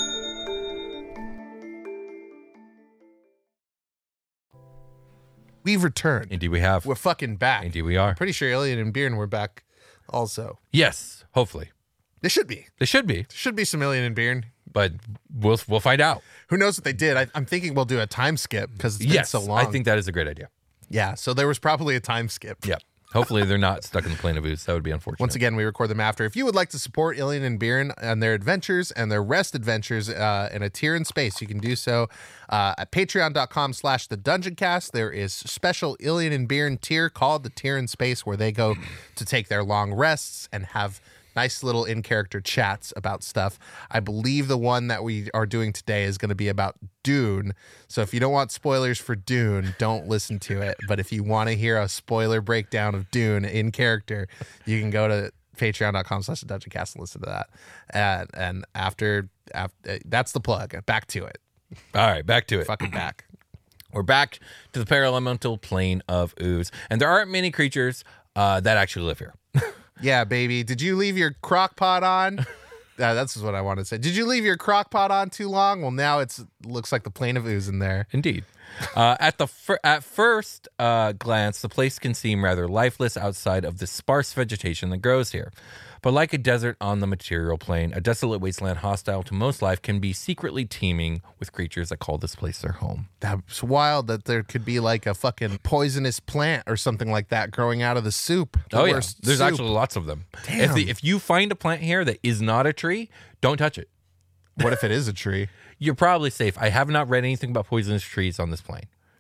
We've returned. Indeed we have. We're fucking back. Indeed we are. Pretty sure Alien and Beer and we're back also. Yes, hopefully. They should be. They should be. There should be some Alien and Beer. But we'll we'll find out. Who knows what they did? I, I'm thinking we'll do a time skip because it's been Yes, so long. I think that is a great idea. Yeah, so there was probably a time skip. Yeah. Hopefully they're not stuck in the plane of ooze. That would be unfortunate. Once again, we record them after. If you would like to support Alien and Beerin and their adventures and their rest adventures uh, in a tier in space, you can do so uh, at patreon.com slash the Dungeon Cast. There is special Alien and Beerin tier called the Tier in Space where they go to take their long rests and have nice little in-character chats about stuff. I believe the one that we are doing today is going to be about Dune. So if you don't want spoilers for Dune, don't listen to it. But if you want to hear a spoiler breakdown of Dune in character, you can go to patreon.com slash the Dungeon Cast and listen to that. And, and after, after, that's the plug. Back to it. All right, back to it. Fucking back. We're back to the paralemental plane of ooze. And there aren't many creatures uh, that actually live here. Yeah, baby. Did you leave your crock pot on? Uh, that's what I wanted to say. Did you leave your crock pot on too long? Well, now it's looks like the plane of ooze in there. Indeed. Uh, at the fir- at first uh, glance, the place can seem rather lifeless outside of the sparse vegetation that grows here. But like a desert on the material plane, a desolate wasteland hostile to most life can be secretly teeming with creatures that call this place their home. That's wild that there could be like a fucking poisonous plant or something like that growing out of the soup. The Oh, yeah. worst There's soup. actually lots of them. Damn. If, the, if you find a plant here that is not a tree, don't touch it. What if it is a tree? You're probably safe. I have not read anything about poisonous trees on this plane.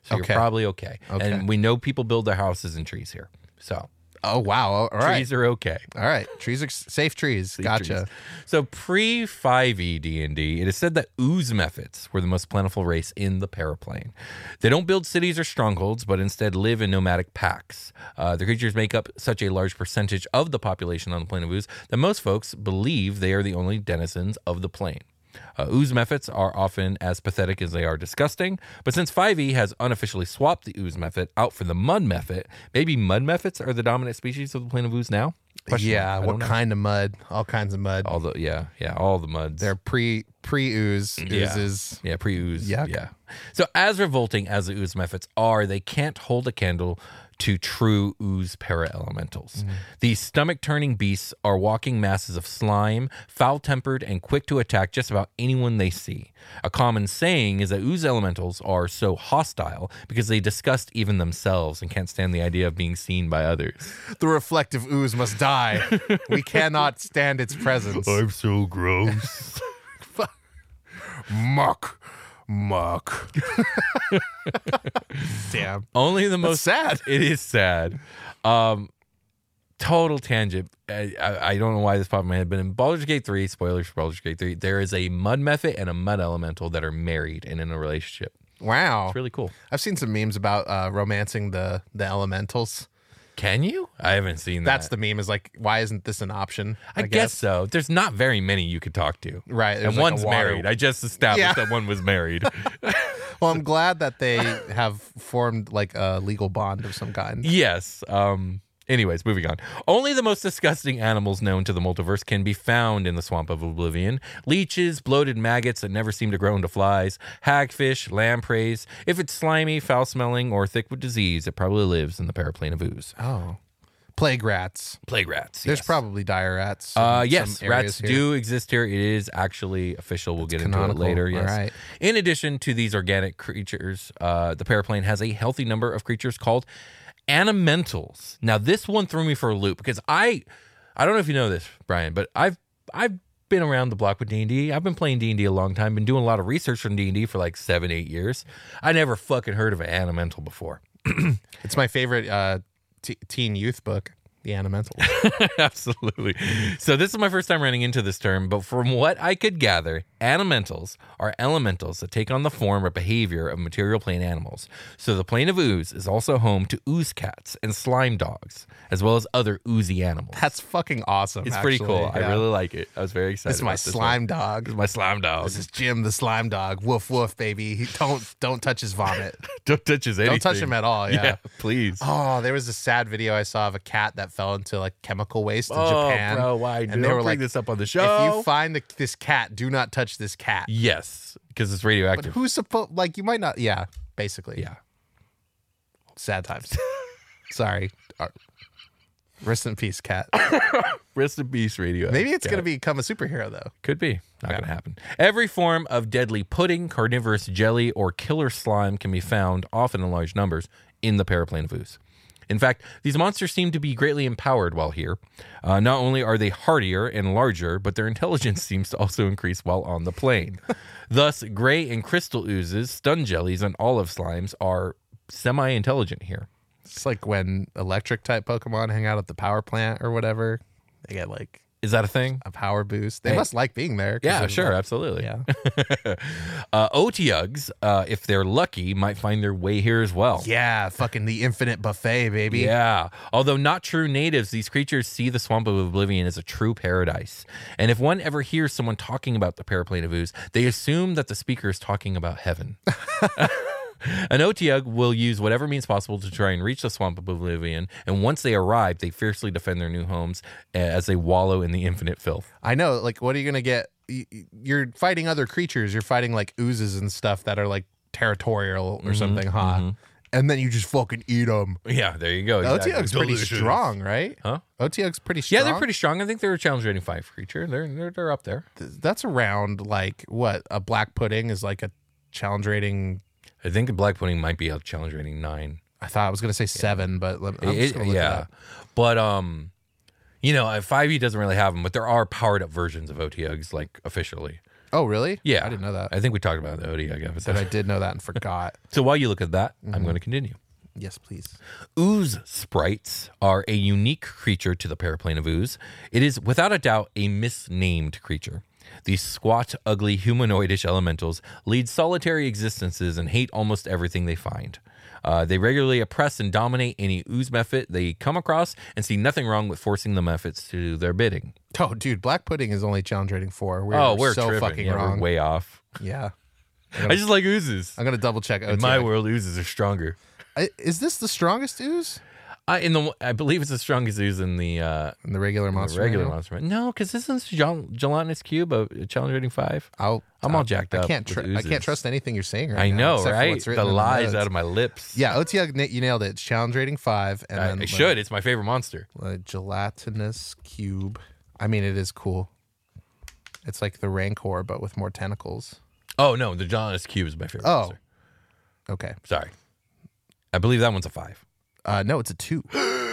So Okay. you're probably okay. Okay. And we know people build their houses in trees here. So Oh, wow. All right. trees are okay. All right. Trees are s- safe trees. Gotcha. Trees. So pre five E D and D, it is said that ooze mephits were the most plentiful race in the paraplane. They don't build cities or strongholds, but instead live in nomadic packs. Uh, the creatures make up such a large percentage of the population on the plane of ooze that most folks believe they are the only denizens of the plane. Uh, ooze mephits are often as pathetic as they are disgusting, but since five E has unofficially swapped the ooze mephit out for the mud mephit, maybe mud mephits are the dominant species of the plane of ooze now? Question Yeah. mark. I What don't know. kind of mud? All kinds of mud. All the yeah, yeah, all the muds. They're pre pre ooze Yeah. oozes. yeah, pre-ooze. Yuck. Yeah. So as revolting as the ooze mephits are, they can't hold a candle to true ooze para-elementals. These stomach-turning beasts are walking masses of slime, foul-tempered, and quick to attack just about anyone they see. A common saying is that ooze elementals are so hostile because they disgust even themselves and can't stand the idea of being seen by others. The reflective ooze must die. We cannot stand its presence. so gross. Muck. Muck. Damn. Only the most sad. It is sad. Um, total tangent. I, I, I don't know why this popped in my head, but in Baldur's Gate three, spoilers for Baldur's Gate three, there is a mud mephit and a mud elemental that are married and in a relationship. Wow. It's really cool. I've seen some memes about uh, romancing the the elementals. Can you? I haven't seen that. That's the meme. Is like, why isn't this an option? I, guess. so. There's not very many you could talk to. Right, there's And like a one's water- married. I just established Yeah. that one was married. Well, I'm glad that they have formed like a legal bond of some kind. Yes. Um. Anyways, moving on. Only the most disgusting animals known to the multiverse can be found in the Swamp of Oblivion. Leeches, bloated maggots that never seem to grow into flies, hagfish, lampreys. If it's slimy, foul-smelling, or thick with disease, it probably lives in the paraplane of ooze. Oh, plague rats. Plague rats. There's yes. probably dire rats. in Uh, yes, some areas rats here. do exist here. It is actually official. We'll get into it canonical. later. Yes. All right. In addition to these organic creatures, uh, the paraplane has a healthy number of creatures called animentals. Now, this one threw me for a loop because I, I don't know if you know this, Brian, but I've I've been around the block with D and D. I've been playing D and D a long time. Been doing a lot of research on D and D for like seven, eight years. I never fucking heard of an animental before. It's my favorite uh, t- teen youth book, The Animental. Absolutely. So this is my first time running into this term, but from what I could gather, animentals are elementals that take on the form or behavior of material plane animals. So the plane of ooze is also home to ooze cats and slime dogs, as well as other oozy animals. That's fucking awesome. it's pretty actually. cool. I Yeah. really like it. I was very excited. This is my about this slime one. dog. This is my slime dog. This is Jim the slime dog. Woof woof, baby. He, don't don't touch his vomit. Don't touch his anything. Don't touch him at all. Yeah. please. Oh, there was a sad video I saw of a cat that fell into like chemical waste in Oh, Japan. bro, why? And Don't they were bring like, this up on the if show. you find the, this cat, do not touch this cat. Yes, because it's But radioactive. who's supposed? Like, you might not. Yeah, basically. Yeah. Sad times. Sorry. Uh, Rest in peace, cat. Rest in peace, radio. Maybe it's Yeah. gonna become a superhero though. Could be. Not going to happen. Every form of deadly pudding, carnivorous jelly, or killer slime can be found, often in large numbers, in the paraplane of ooze. In fact, these monsters seem to be greatly empowered while here. Uh, not only are they hardier and larger, but their intelligence seems to also increase while on the plane. Thus, gray and crystal oozes, stun jellies, and olive slimes are semi-intelligent here. It's like when electric type Pokemon hang out at the power plant or whatever. They get like Is that a thing? a power boost. They Hey. must like being there. 'cause Yeah, they're, sure, like- absolutely. Yeah. uh, Otyugs, uh, if they're lucky, might find their way here as well. Yeah, fucking the infinite buffet, baby. Yeah. Although not true natives, these creatures see the Swamp of Oblivion as a true paradise. And if one ever hears someone talking about the paraplane of ooze, they assume that the speaker is talking about heaven. An Otyug will use whatever means possible to try and reach the Swamp of Oblivion, and once they arrive, they fiercely defend their new homes as they wallow in the infinite filth. I know. Like, what are you gonna get? Y- y- You're fighting other creatures. You're fighting like oozes and stuff that are like territorial or something, huh? And then you just fucking eat them. Yeah, there you go. exactly. Otyug's pretty strong, right? Huh? Otyug's pretty strong. Yeah, they're pretty strong. I think they're a challenge rating five creature. They're they're, they're up there. Th- That's around like what a black pudding is like a challenge rating. I think the black pudding might be a challenge rating nine. I thought I was gonna say seven, but let, I'm It- just gonna look yeah, it up. but um, you know, five E doesn't really have them, but there are powered up versions of Otyugs, like officially. Oh, really? Yeah. I didn't know that. I think we talked about the Odiak But episode. I did know that and forgot. So while you look at that, I'm going to continue. Yes, please. Ooze sprites are a unique creature to the paraplane of ooze. It is without a doubt a misnamed creature. These squat, ugly, humanoidish elementals lead solitary existences and hate almost everything they find. Uh, they regularly oppress and dominate any ooze mephit they come across and see nothing wrong with forcing the mephits to do their bidding. Oh, dude, Black Pudding is only challenge rating four. We're oh, we're so tripping. fucking yeah, wrong. We're way off. Yeah. I just like oozes. I'm going to double check. In my world, oozes are stronger. I, is this the strongest ooze? Uh, in the, I believe it's the strongest ooze in the uh, In the regular monster? the regular manual? monster. No, because isn't Gel- Gelatinous Cube a, a challenge rating five? I'll, I'm all I'll- jacked I up can't. with Tr- I oozes. can't trust anything you're saying right I now. know, except for right? what's The written in lies notes. out of my lips. Yeah, O T L, you nailed it. It's challenge rating five, and I, then I should. It's my favorite monster. A gelatinous cube. I mean, it is cool. It's like the Rancor, but with more tentacles. Oh no, the Gelatinous Cube is my favorite Oh. monster. Okay. Sorry, I believe that one's a five. Uh, no, it's a two.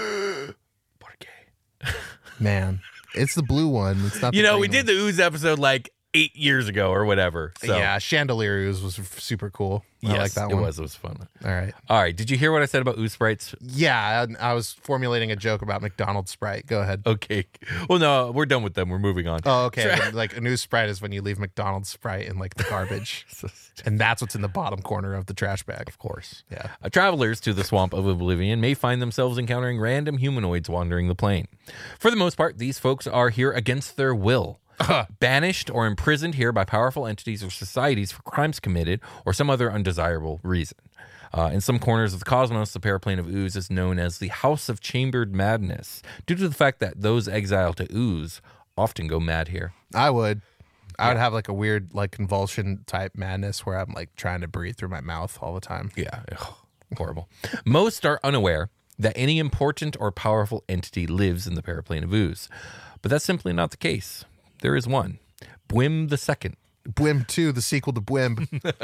Porque. Man, it's the blue one. It's not. You the know, we green did the ooze episode like eight years ago or whatever. So. one. Yeah, Chandelier ooze was super cool. I yes, like that it one. was. It was fun. All right. All right, did you hear what I said about ooze sprites? Yeah, I, I was formulating a joke about McDonald's Sprite. Go ahead. Okay. Well, no, we're done with them. We're moving on. Oh, okay. Like a new Sprite is when you leave McDonald's Sprite in like the garbage, and that's what's in the bottom corner of the trash bag. Of course. Yeah. Uh, travelers to the Swamp of Oblivion may find themselves encountering random humanoids wandering the plane. For the most part, these folks are here against their will. Banished or imprisoned here by powerful entities or societies for crimes committed or some other undesirable reason. Uh, in some corners of the cosmos, the paraplane of ooze is known as the House of Chambered Madness, due to the fact that those exiled to ooze often go mad here. I would. I would have like a weird like convulsion type madness where I'm like trying to breathe through my mouth all the time. Yeah, ugh, horrible. Most are unaware that any important or powerful entity lives in the paraplane of ooze, but that's simply not the case. There is one, Bwim the Second. Bwim two, the sequel to Bwim.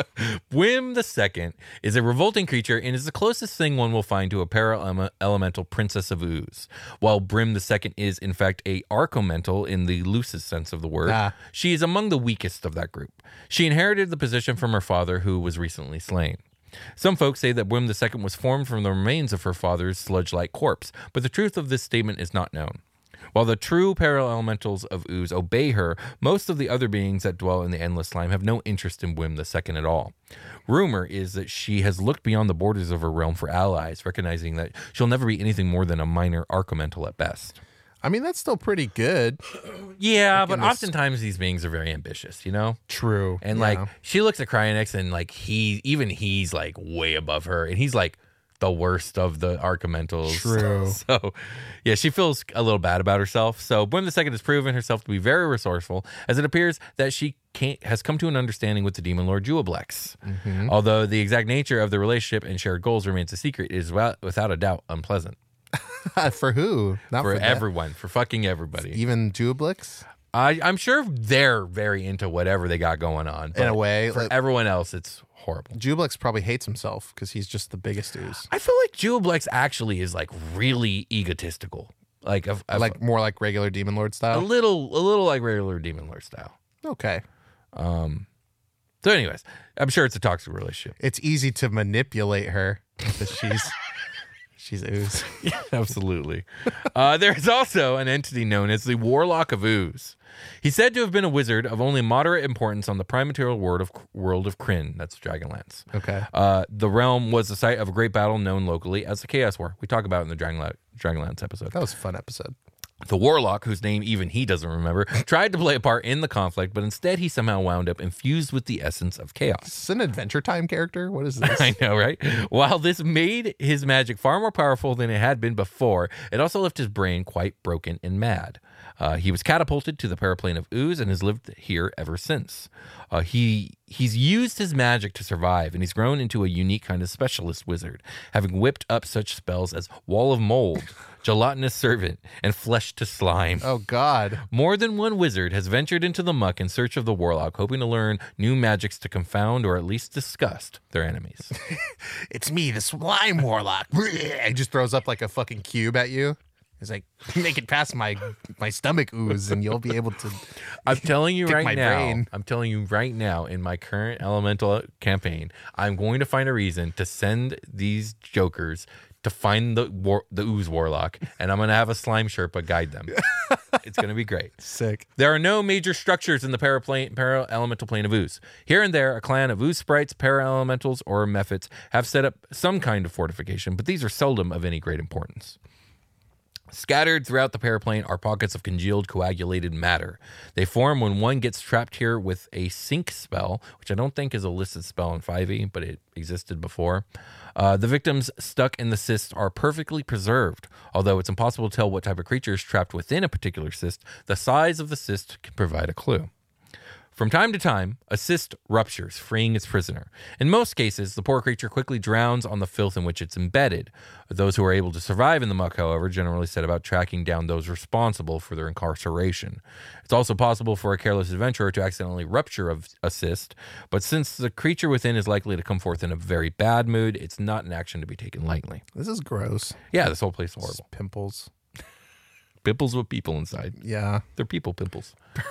Bwim the Second is a revolting creature and is the closest thing one will find to a para-elemental princess of ooze. While Brim the Second is, in fact, a archomental in the loosest sense of the word, Ah. she is among the weakest of that group. She inherited the position from her father, who was recently slain. Some folks say that Bwim the Second was formed from the remains of her father's sludge-like corpse, but the truth of this statement is not known. While the true para-elementals of ooze obey her, most of the other beings that dwell in the endless slime have no interest in Bwim the Second at all. Rumor is that she has looked beyond the borders of her realm for allies, recognizing that she'll never be anything more than a minor archomental at best. I mean, that's still pretty good. Yeah, but in this- oftentimes these beings are very ambitious, you know? True. And like, she looks at Cryonex and like he, even he's like way above her, and he's like the worst of the archomentals. True. So, yeah, she feels a little bad about herself. So, Bwim the Second has proven herself to be very resourceful, as it appears that she can't, has come to an understanding with the Demon Lord Juablex. Mm-hmm. Although the exact nature of the relationship and shared goals remains a secret, it is without, without a doubt unpleasant for who? Not for for, that. everyone, for fucking everybody. Even Juablix? I, I'm sure they're very into whatever they got going on. In a but way, for like- everyone else, it's horrible. Juablix probably hates himself because he's just the biggest ooze. I feel like Juablex actually is like really egotistical, like of, of Like more like regular Demon Lord a style. little, a little like regular Demon Lord style. Okay. So, anyways, I'm sure it's a toxic relationship. It's easy to manipulate her because she's she's ooze. Absolutely. uh, there's also an entity known as the Warlock of Ooze. He's said to have been a wizard of only moderate importance on the prime material world of world of Kryn. That's Dragonlance. Okay. Uh, the realm was the site of a great battle known locally as the Chaos War. We talk about it in the Dragonla- Dragonlance episode. That was a fun episode. The Warlock, whose name even he doesn't remember, tried to play a part in the conflict, but instead he somehow wound up infused with the essence of chaos. Is this an Adventure Time character? What is this? I know, right? While this made his magic far more powerful than it had been before, it also left his brain quite broken and mad. Uh, he was catapulted to the paraplane of ooze and has lived here ever since. Uh, he he's used his magic to survive, and he's grown into a unique kind of specialist wizard, having whipped up such spells as Wall of Mold, Gelatinous Servant, and Flesh to Slime. Oh, God. More than one wizard has ventured into the muck in search of the Warlock, hoping to learn new magics to confound or at least disgust their enemies. It's me, the Slime Warlock. He just throws up like a fucking cube at you. It's like, make it past my my stomach ooze, and you'll be able to. I'm telling you pick right my now. brain. I'm telling you right now. In my current elemental campaign, I'm going to find a reason to send these jokers to find the war, the ooze warlock, and I'm going to have a slime Sherpa guide them. It's going to be great. Sick. There are no major structures in the paraplane, para-elemental plane of ooze. Here and there, a clan of ooze sprites, para-elementals, or mephits have set up some kind of fortification, but these are seldom of any great importance. Scattered throughout the paraplane are pockets of congealed coagulated matter. They form when one gets trapped here with a sync spell, which I don't think is a listed spell in five e, but it existed before. Uh, the victims stuck in the cyst are perfectly preserved. Although it's impossible to tell what type of creature is trapped within a particular cyst, the size of the cyst can provide a clue. From time to time, a cyst ruptures, freeing its prisoner. In most cases, the poor creature quickly drowns on the filth in which it's embedded. Those who are able to survive in the muck, however, generally set about tracking down those responsible for their incarceration. It's also possible for a careless adventurer to accidentally rupture a cyst, but since the creature within is likely to come forth in a very bad mood, it's not an action to be taken lightly. This is gross. Yeah, this whole place is horrible. Pimples. Pimples with people inside. Yeah. They're people pimples.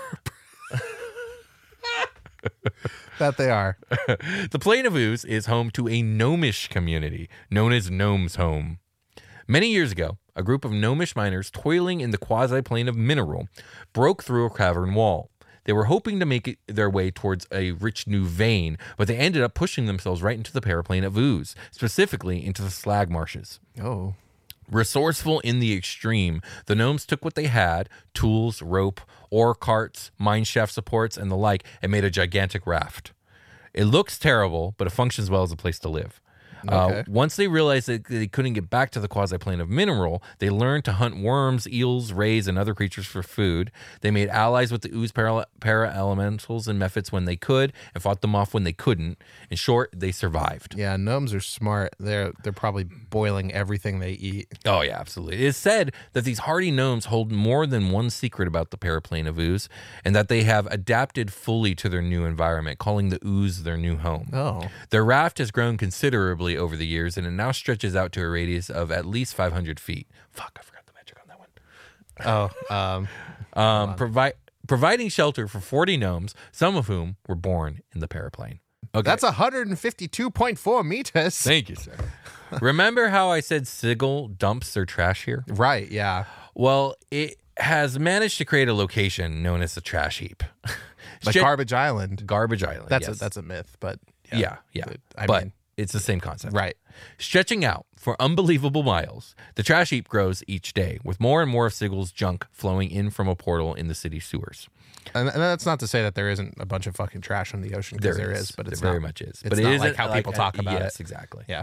That they are. The Plane of Ooze is home to a gnomish community known as Gnome's Home. Many years ago, a group of gnomish miners toiling in the quasi-plane of Mineral broke through a cavern wall. They were hoping to make it their way towards a rich new vein, but they ended up pushing themselves right into the paraplane of Ooze, specifically into the slag marshes. Oh. Resourceful in the extreme, the gnomes took what they had, tools, rope, ore carts, mine shaft supports, and the like, and made a gigantic raft. It looks terrible, but it functions well as a place to live. Okay. Uh, once they realized that they couldn't get back to the quasi-plane of Mineral, they learned to hunt worms, eels, rays, and other creatures for food. They made allies with the ooze para, para-elementals and mephits when they could, and fought them off when they couldn't. In short, they survived. Yeah, gnomes are smart. They're they're probably boiling everything they eat. Oh, yeah, absolutely. It is said that these hardy gnomes hold more than one secret about the paraplane of ooze, and that they have adapted fully to their new environment, calling the ooze their new home. Oh. Their raft has grown considerably over the years, and it now stretches out to a radius of at least five hundred feet. Fuck, I forgot the magic on that one. Oh. Um. Um, provi- providing shelter for forty gnomes, some of whom were born in the paraplane. Okay. That's one hundred fifty-two point four meters. Thank you, sir. Remember how I said Sigil dumps their trash here? Right. Yeah. Well, it has managed to create a location known as the trash heap. Like Shit- Garbage Island. Garbage Island. That's yes. a that's a myth, but yeah, yeah. I but mean, it's the same concept. right. Stretching out for unbelievable miles, the trash heap grows each day, with more and more of Sigil's junk flowing in from a portal in the city sewers. And, and that's not to say that there isn't a bunch of fucking trash in the ocean, because there is, but it's there not, very much is. It's But not it isn't like how people talk about yes, it. exactly. Yeah.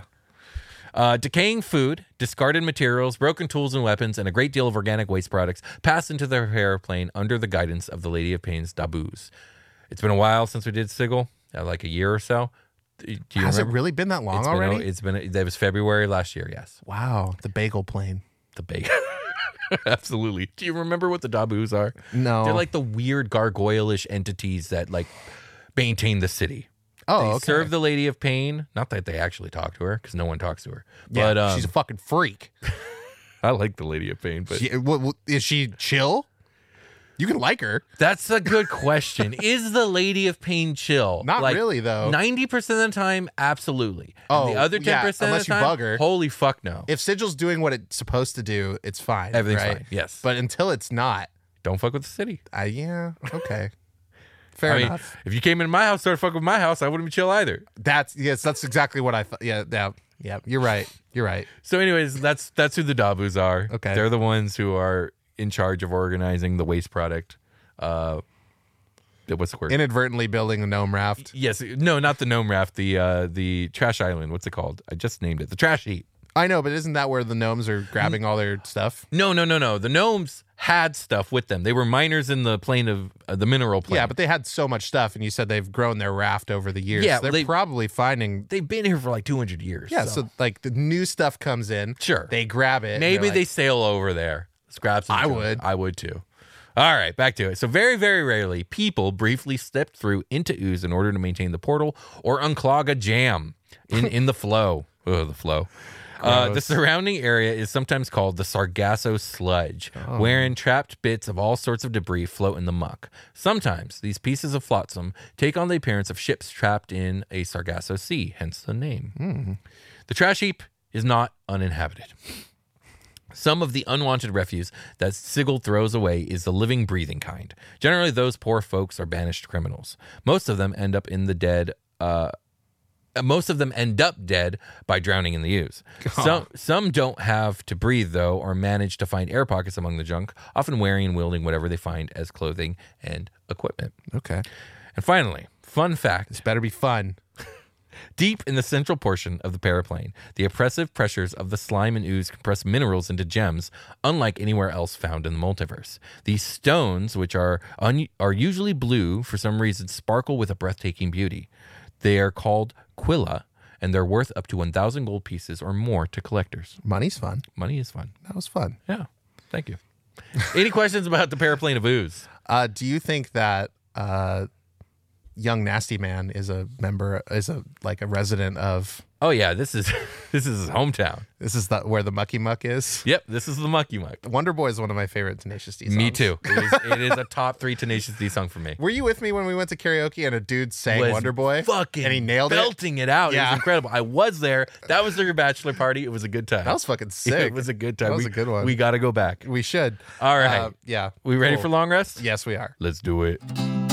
Uh, decaying food, discarded materials, broken tools and weapons, and a great deal of organic waste products pass into the airplane under the guidance of the Lady of Pain's Dabus. It's been a while since we did Sigil, uh, like a year or so. Do you Has remember? it really been that long It's been a- already? it's been. That was February last year. Yes, Wow. The bagel plane. the big. Absolutely. Do you remember what the Dabus are? No. They're like the weird gargoyle-ish entities that like maintain the city. oh, They okay. serve the Lady of Pain. Not that they actually talk to her, because no one talks to her. yeah, But um, she's a fucking freak. I like the Lady of Pain, but She, what, what, is she chill? You can like her. that's a good question. Is the Lady of Pain chill? Not really, though. Ninety percent of the time, absolutely. Oh, and the other yeah, ten percent unless of the you time, bug her. holy fuck no. If Sigil's doing what it's supposed to do, it's fine. Everything's right? fine. Yes, But until it's not, don't fuck with the city. uh, yeah, okay. Fair I mean, enough. if you came in my house, started fucking with my house, I wouldn't be chill either. That's yes, that's exactly what I thought. Yeah, yeah, yeah. You're right. You're right. So, anyways, that's that's who the Dabus are. Okay. They're the ones who are in charge of organizing the waste product. Uh, what's the word? Inadvertently building a gnome raft. yes, no, not the gnome raft. The uh, the trash island. What's it called? I just named it the trash heap. I know, but isn't that where the gnomes are grabbing all their stuff? No, no, no, no. The gnomes had stuff with them. They were miners in the plane of uh, the mineral plane. Yeah, but they had so much stuff, and you said they've grown their raft over the years. Yeah, so they're they- probably finding. they've been here for like two hundred years. Yeah, so. like the new stuff comes in. Sure. They grab it. and maybe they're they like, sail over there. Let's grab some. I too. would. I would too. All right, back to it. So very, very rarely, people briefly step through into ooze in order to maintain the portal or unclog a jam in, in the flow. Oh, the flow. Uh, the Gross. surrounding area is sometimes called the Sargasso Sludge, Oh. wherein trapped bits of all sorts of debris float in the muck. Sometimes these pieces of flotsam take on the appearance of ships trapped in a Sargasso Sea, hence the name. Mm. The trash heap is not uninhabited. Some of the unwanted refuse that Sigil throws away is the living, breathing kind. Generally, those poor folks are banished criminals. Most of them end up in the dead. Uh, most of them end up dead by drowning in the ooze. Some some don't have to breathe though, or manage to find air pockets among the junk, often wearing and wielding whatever they find as clothing and equipment. Okay. And finally, fun fact: This better be fun. deep in the central portion of the paraplane, the oppressive pressures of the slime and ooze compress minerals into gems, unlike anywhere else found in the multiverse. These stones, which are un- are usually blue for some reason, sparkle with a breathtaking beauty. They are called Quilla, and they're worth up to one thousand gold pieces or more to collectors. Money's fun. Money is fun. That was fun. Yeah. Thank you. Any questions about the paraplane of ooze? Uh, do you think that uh, Young Nasty Man is a member, is a like a resident of? Oh yeah, this is this is his hometown. This is the, where the Mucky Muck is. Yep, this is the Mucky Muck. Wonder Boy is one of my favorite Tenacious D songs. Me too. It is, it is a top three Tenacious D song for me. Were you with me when we went to karaoke and a dude sang Was Wonder Boy? fucking and he nailed belting it, out. It Yeah. was incredible. I was there. That was their bachelor party. It was a good time. it. That was fucking sick. It was a good time. That was we, a good one. We got to go back. We should. All right. Uh, yeah. We ready Cool. for long rest? Yes, we are. Let's do it.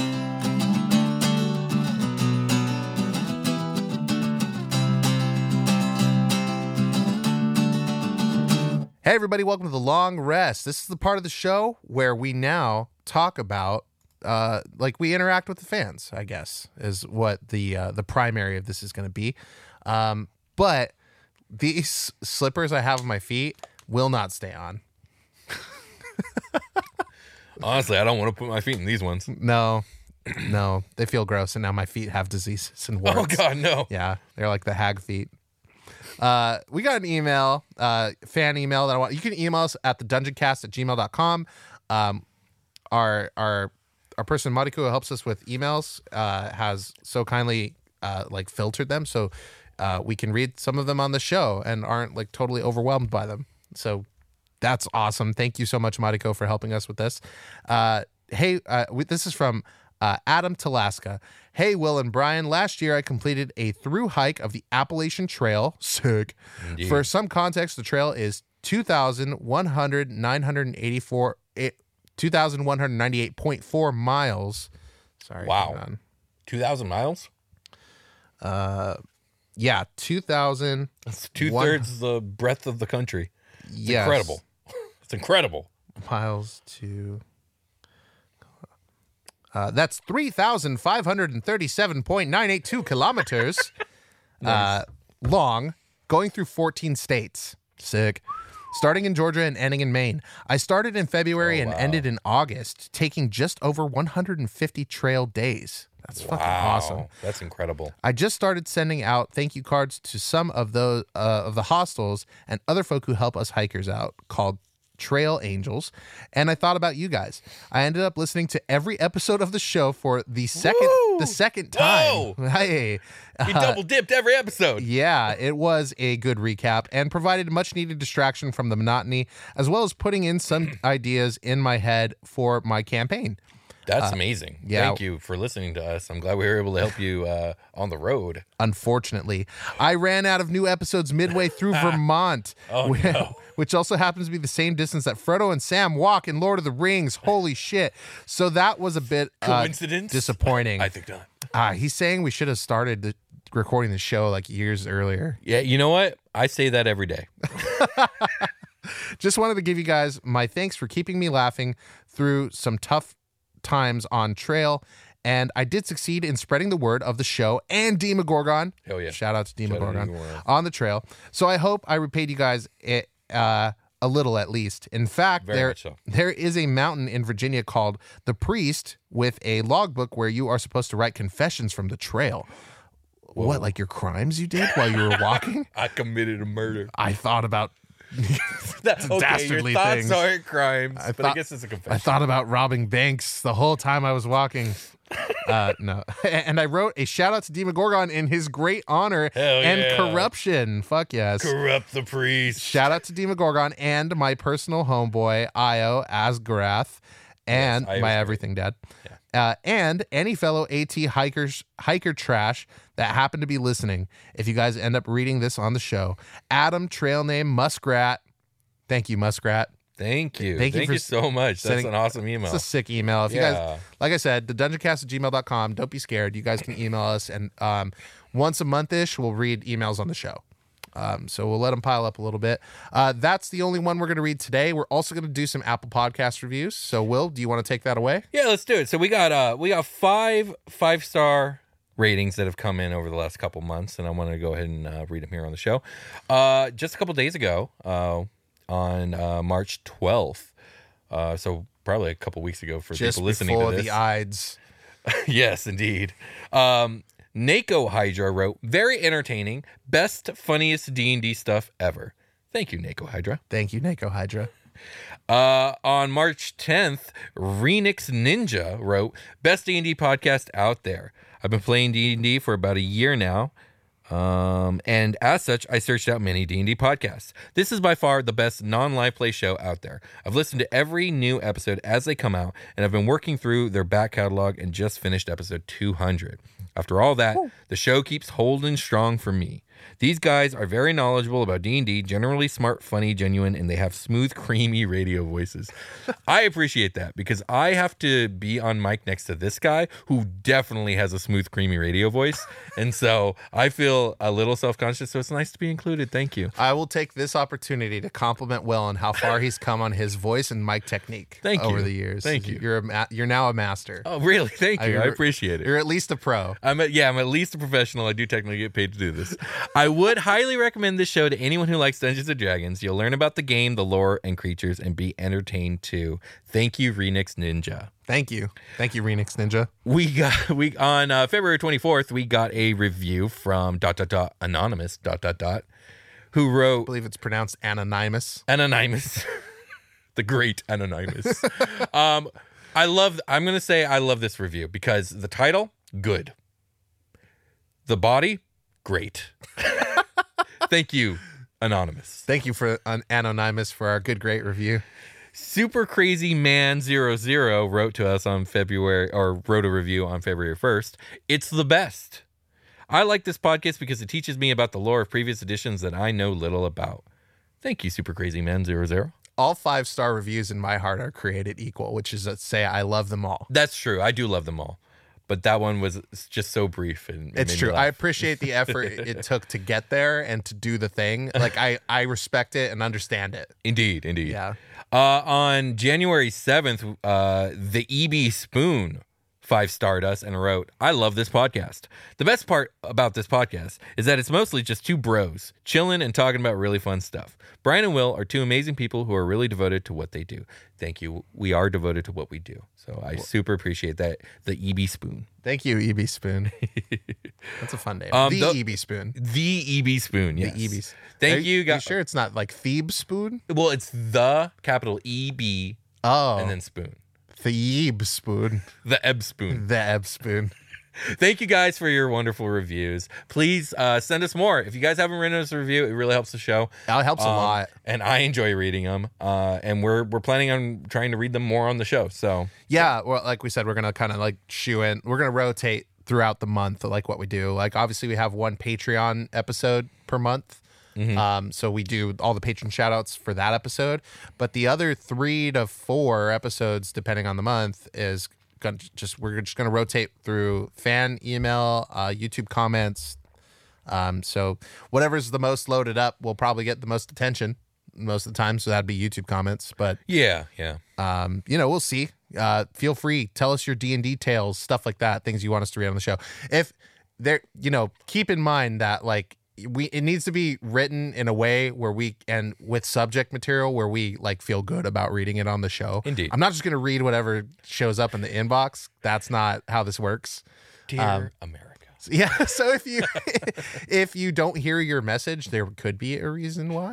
Hey, everybody, welcome to The Long Rest. This is the part of the show where we now talk about, uh, like, we interact with the fans, I guess, is what the uh, the primary of this is going to be. Um, but these slippers I have on my feet will not stay on. Honestly, I don't want to put my feet in these ones. No, no, they feel gross, and now my feet have diseases and warts. Oh, God, no. Yeah, they're like the hag feet. Uh, we got an email, uh, fan email that I want. You can email us at the dungeon cast at gmail dot com. Um, our our our person Mariko who helps us with emails uh, has so kindly uh, like filtered them so uh, we can read some of them on the show and aren't like totally overwhelmed by them. So that's awesome. Thank you so much, Mariko, for helping us with this. Uh, hey, uh, we, this is from Uh, Adam Talaska. Hey, Will and Brian. Last year, I completed a through hike of the Appalachian Trail. Sick. Indeed. For some context, the trail is two thousand one hundred eighty-four, two thousand one hundred ninety-eight point four miles. Sorry. Wow. hang on. two thousand miles? Uh, yeah, two thousand. That's two-thirds the breadth of the country. It's Yes. incredible. It's incredible. Miles to. Uh, that's three thousand five hundred thirty-seven point nine eight two kilometers uh, long, going through fourteen states. Sick. Starting in Georgia and ending in Maine. I started in February Oh, and wow. ended in August, taking just over one hundred fifty trail days. That's fucking awesome. Wow, that's incredible. I just started sending out thank you cards to some of those uh, of the hostels and other folk who help us hikers out, called Trail Angels, and I thought about you guys. I ended up listening to every episode of the show for the second Woo! the second time. Whoa! Hey, He uh, double dipped every episode. yeah, it was a good recap and provided a much needed distraction from the monotony, as well as putting in some ideas in my head for my campaign. That's amazing. yeah. Thank you for listening to us. I'm glad we were able to help you uh, on the road. Unfortunately, I ran out of new episodes midway through Vermont, Oh, whi- no. which also happens to be the same distance that Frodo and Sam walk in Lord of the Rings. Holy shit. So that was a bit uh, Coincidence? disappointing. I think not. Ah, he's saying we should have started the, recording the show like years earlier. Yeah, you know what? I say that every day. Just wanted to give you guys my thanks for keeping me laughing through some tough times on trail. And I did succeed in spreading the word of the show and Demogorgon. Hell yeah. Shout out to Shout out to Demogorgon Demogorgon. on the trail. So I hope I repaid you guys it, uh, a little at least. In fact, Very there much so. there is a mountain in Virginia called The Priest with a logbook where you are supposed to write confessions from the trail. What, like your crimes you did while you were walking? I committed a murder. I thought about That, okay, dastardly your thoughts things. aren't crimes, I but I thought- guess it's a confession. I thought about robbing banks the whole time I was walking. Uh, no. And I wrote a shout out to Demogorgon in his great honor Hell and yeah. corruption. Fuck yes. Corrupt the priest. Shout out to Demogorgon and my personal homeboy, Io Asgarath, and Yes, Io's my great. everything dad. Uh, and any fellow AT hikers, hiker trash that happen to be listening. If you guys end up reading this on the show, Adam Trail Name Muskrat. Thank you, Muskrat. Thank you. Thank Thank, you you, for so much. That's sending- an awesome email. It's a sick email. If you Yeah. guys, like I said, the dungeoncast at gmail dot com. Don't be scared. You guys can email us, and um, once a month ish, we'll read emails on the show. Um, so we'll let them pile up a little bit. Uh, that's the only one we're going to read today. We're also going to do some Apple Podcast reviews. So, Will, do you want to take that away? Yeah, let's do it. So we got uh we got five five star ratings that have come in over the last couple months, and I want to go ahead and uh, read them here on the show. Uh, just a couple days ago, uh, on uh, March twelfth, uh, so probably a couple weeks ago for Just people listening before to this. the Ides. Yes, indeed. Um, Nako Hydra wrote, "Very entertaining, best funniest D and D stuff ever." Thank you, Nako Hydra. Thank you, Nako Hydra. Uh, on March tenth, Renix Ninja wrote, "Best D and D podcast out there. I've been playing D and D for about a year now. Um, and as such, I searched out many D and D podcasts. This is by far the best non-live play show out there. I've listened to every new episode as they come out, and I've been working through their back catalog and just finished episode two hundred. After all that, the show keeps holding strong for me. These guys are very knowledgeable about D and D, generally smart, funny, genuine, and they have smooth, creamy radio voices. I appreciate that because I have to be on mic next to this guy who definitely has a smooth, creamy radio voice. And so I feel a little self-conscious, so it's nice to be included. Thank you. I will take this opportunity to compliment Will on how far he's come on his voice and mic technique Thank over you. the years. Thank you. You're a ma- you're now a master. Oh, really? Thank you. I you're- appreciate it. You're at least a pro. I'm at, yeah, I'm at least a professional. I do technically get paid to do this. I would highly recommend this show to anyone who likes Dungeons and Dragons. You'll learn about the game, the lore, and creatures, and be entertained too. Thank you, Renix Ninja. Thank you. Thank you, Renix Ninja. We got we on uh, February twenty-fourth. We got a review from dot dot dot anonymous dot dot dot, who I wrote believe it's pronounced anonymous. anonymous, the great anonymous. um, I love. I'm gonna say I love this review because the title good, the body great. Thank you, anonymous. Thank you for an anonymous for our good great review. Super Crazy Man zero zero wrote to us on February or wrote a review on February first. It's the best. I like this podcast because it teaches me about the lore of previous editions that I know little about. Thank you, Super Crazy Man zero zero. All five star reviews in my heart are created equal, which is to say I love them all. That's true. I do love them all. But that one was just so brief. And it It's made me true. laugh. I appreciate the effort it took to get there and to do the thing. Like I, I respect it and understand it. Indeed, indeed. Yeah. Uh, on January seventh, uh, the E B Spoon five-starred us and wrote, "I love this podcast. The best part about this podcast is that it's mostly just two bros chilling and talking about really fun stuff. Brian and Will are two amazing people who are really devoted to what they do." Thank you. We are devoted to what we do. So I super appreciate that. The E B Spoon. Thank you, E B Spoon. That's a fun name. Um, the the- E B Spoon. The E B Spoon, yes. The E B. Thank Are you, guys. sure it's not like Thebes Spoon? Well, it's the capital E B Oh, and then spoon. Thebes Spoon. The Ebb Spoon. The Eb Spoon. Thank you guys for your wonderful reviews. Please uh, send us more. If you guys haven't written us a review, it really helps the show. That helps a Um, lot. And I enjoy reading them. Uh, and we're we're planning on trying to read them more on the show. So Yeah, well, like we said, we're gonna kind of like shoe in. We're gonna rotate throughout the month, like what we do. Like obviously, we have one Patreon episode per month. Um, so we do all the patron shout outs for that episode. But the other three to four episodes, depending on the month, is gonna just we're just gonna rotate through fan email, uh, YouTube comments. Um, so whatever's the most loaded up will probably get the most attention most of the time. So that'd be YouTube comments. But yeah, yeah. um, you know, we'll see. Uh, feel free. Tell us your D and D tales, stuff like that, things you want us to read on the show. If there, you know, keep in mind that like we, it needs to be written in a way where we, and with subject material where we like feel good about reading it on the show. Indeed. I'm not just going to read whatever shows up in the inbox. That's not how this works. Dear Um, America. Yeah. So if you, if you don't hear your message, there could be a reason why.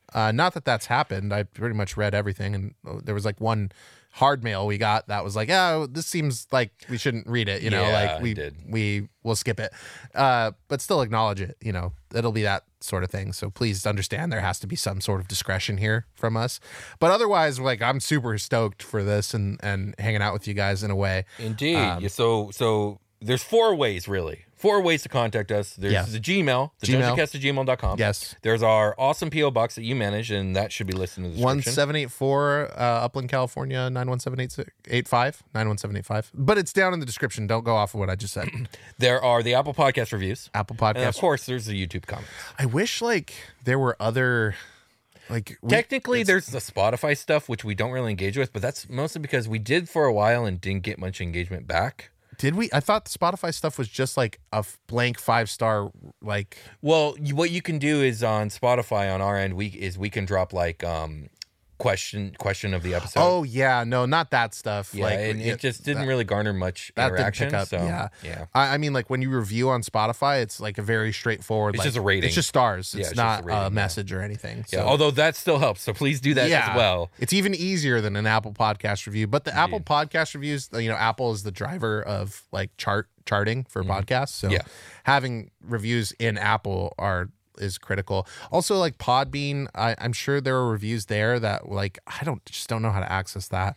Uh, not that that's happened. I pretty much read everything, and there was like one hard mail we got that was like, oh, this seems like we shouldn't read it. You know, Yeah, like I we did. we will skip it, uh, but still acknowledge it. You know, it'll be that sort of thing. So please understand there has to be some sort of discretion here from us. But otherwise, like I'm super stoked for this and and hanging out with you guys in a way. Indeed. Um, Yeah, so so there's four ways really. Four ways to contact us. There's Yeah. the Gmail, the Gmail. dungeoncast at gmail dot com. Yes. There's our awesome P O box that you manage, and that should be listed in the One description. seven eight four, uh, Upland, California, nine one seven eight six eight five nine one seven eight five. But it's down in the description. Don't go off of what I just said. There are the Apple Podcast reviews. Apple And of Podcast. course, there's the YouTube comments. I wish like there were other, like we- Technically, it's- there's the Spotify stuff, which we don't really engage with, but that's mostly because we did for a while and didn't get much engagement back. Did we? I thought the Spotify stuff was just like a f- blank five star. Like Well, you, what you can do is on Spotify on our end, we is we can drop like um question question of the episode. oh yeah, no, not that stuff. yeah, like and it just didn't really garner much that didn't interaction. pick up. So yeah, yeah. I, I mean, like when you review on Spotify, it's like a very straightforward. It's like, just a rating. It's just stars. Yeah, It's it's just not a rating, a yeah. message or anything. Yeah, So. although that still helps. So please do that as well. It's even easier than an Apple Podcast review. But the Apple Podcast reviews, you know, Apple is the driver of like chart charting for podcasts. So Yeah. having reviews in Apple are is critical. Also, like Podbean, I, I'm sure there are reviews there that like I don't just don't know how to access that.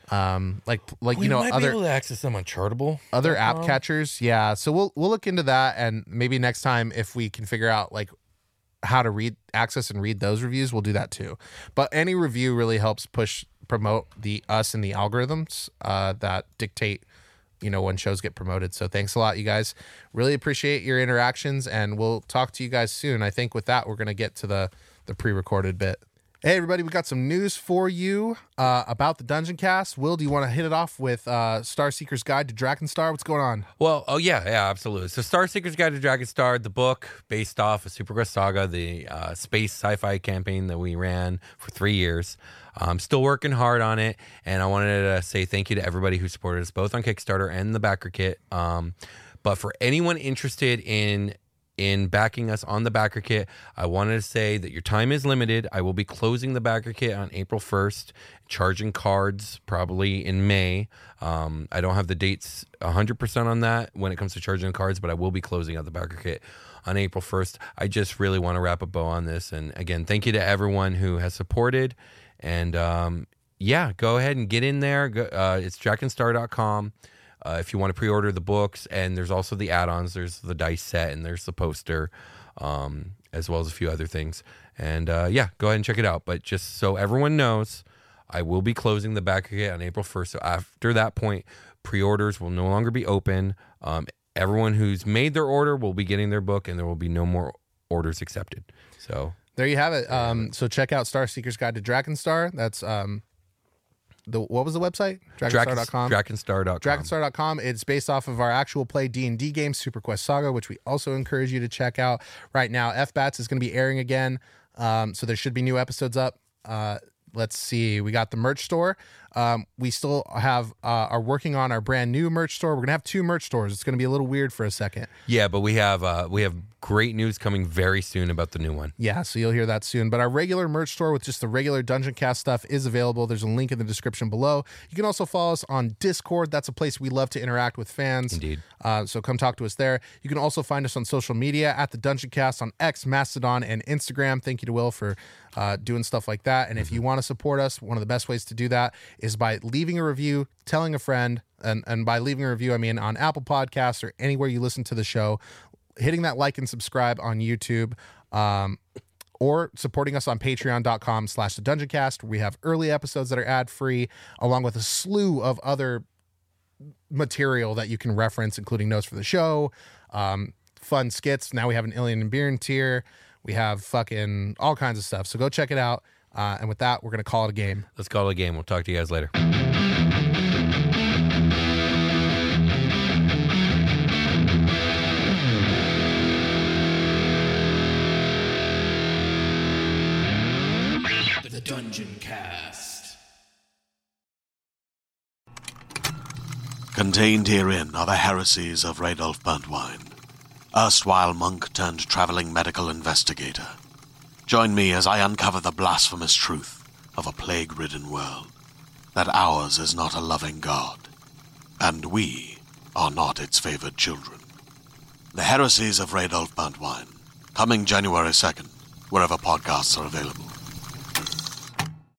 Um, like like We you know might other be able to access them on Chartable. other app catchers, yeah. So we'll we'll look into that, and maybe next time if we can figure out like how to read access and read those reviews, we'll do that too. But any review really helps push promote the us and the algorithms uh, that dictate, you know, when shows get promoted. So thanks a lot, you guys. Really appreciate your interactions, and we'll talk to you guys soon. I think with that, we're gonna get to the the pre-recorded bit. Hey everybody, we got some news for you uh, about the Dungeon Cast. Will, do you want to hit it off with uh, Star Seeker's Guide to Drakenstar? What's going on? Well, oh yeah, yeah, absolutely. So, Star Seeker's Guide to Drakenstar, the book based off of Super Quest Saga, the uh, space sci-fi campaign that we ran for three years. I'm still working hard on it, and I wanted to say thank you to everybody who supported us both on Kickstarter and the backer kit. Um, but for anyone interested in in backing us on the backer kit, I wanted to say that your time is limited. I will be closing the backer kit on April first, charging cards probably in May. Um, I don't have the dates one hundred percent on that when it comes to charging cards, but I will be closing out the backer kit on April first. I just really want to wrap a bow on this. And again, thank you to everyone who has supported. And um, yeah, go ahead and get in there. Go, uh, it's drakenstar dot com. Uh, if you want to pre-order the books, and there's also the add-ons. There's the dice set, and there's the poster, um, as well as a few other things. And uh, yeah, go ahead and check it out. But just so everyone knows, I will be closing the backer kit on April first. So after that point, pre-orders will no longer be open. Um, everyone who's made their order will be getting their book, and there will be no more orders accepted. So There you have it. Um, so check out Star Seeker's Guide to Drakenstar. That's um, the what was the website? Drakenstar dot com. Drakenstar dot com. Drakenstar dot com. It's based off of our actual play D and D game, Super Quest Saga, which we also encourage you to check out. Right now, F BATS is going to be airing again, um, so there should be new episodes up. Uh, let's see. We got the merch store. Um, we still have uh, are working on our brand new merch store. We're going to have two merch stores. It's going to be a little weird for a second. Yeah, but we have uh, we have great news coming very soon about the new one. Yeah, so you'll hear that soon. But our regular merch store with just the regular Dungeon Cast stuff is available. There's a link in the description below. You can also follow us on Discord. That's a place we love to interact with fans. Indeed. Uh, so come talk to us there. You can also find us on social media at the Dungeon Cast on X, Mastodon, and Instagram. Thank you to Will for uh, doing stuff like that. And if you want to support us, one of the best ways to do that is by leaving a review, telling a friend, and, and by leaving a review, I mean on Apple Podcasts or anywhere you listen to the show, hitting that like and subscribe on YouTube, um, or supporting us on patreon.com slash the Dungeon Cast. We have early episodes that are ad free, along with a slew of other material that you can reference, including notes for the show, um, fun skits. Now we have an Ilian and Beer tier. We have fucking all kinds of stuff. So go check it out. Uh, and with that, we're going to call it a game. Let's call it a game. We'll talk to you guys later. The Dungeon Cast. Contained herein are the heresies of Radolf Burntwine, erstwhile monk turned traveling medical investigator. Join me as I uncover the blasphemous truth of a plague-ridden world, that ours is not a loving God, and we are not its favored children. The Heresies of Radolf Buntwine, coming January second, wherever podcasts are available.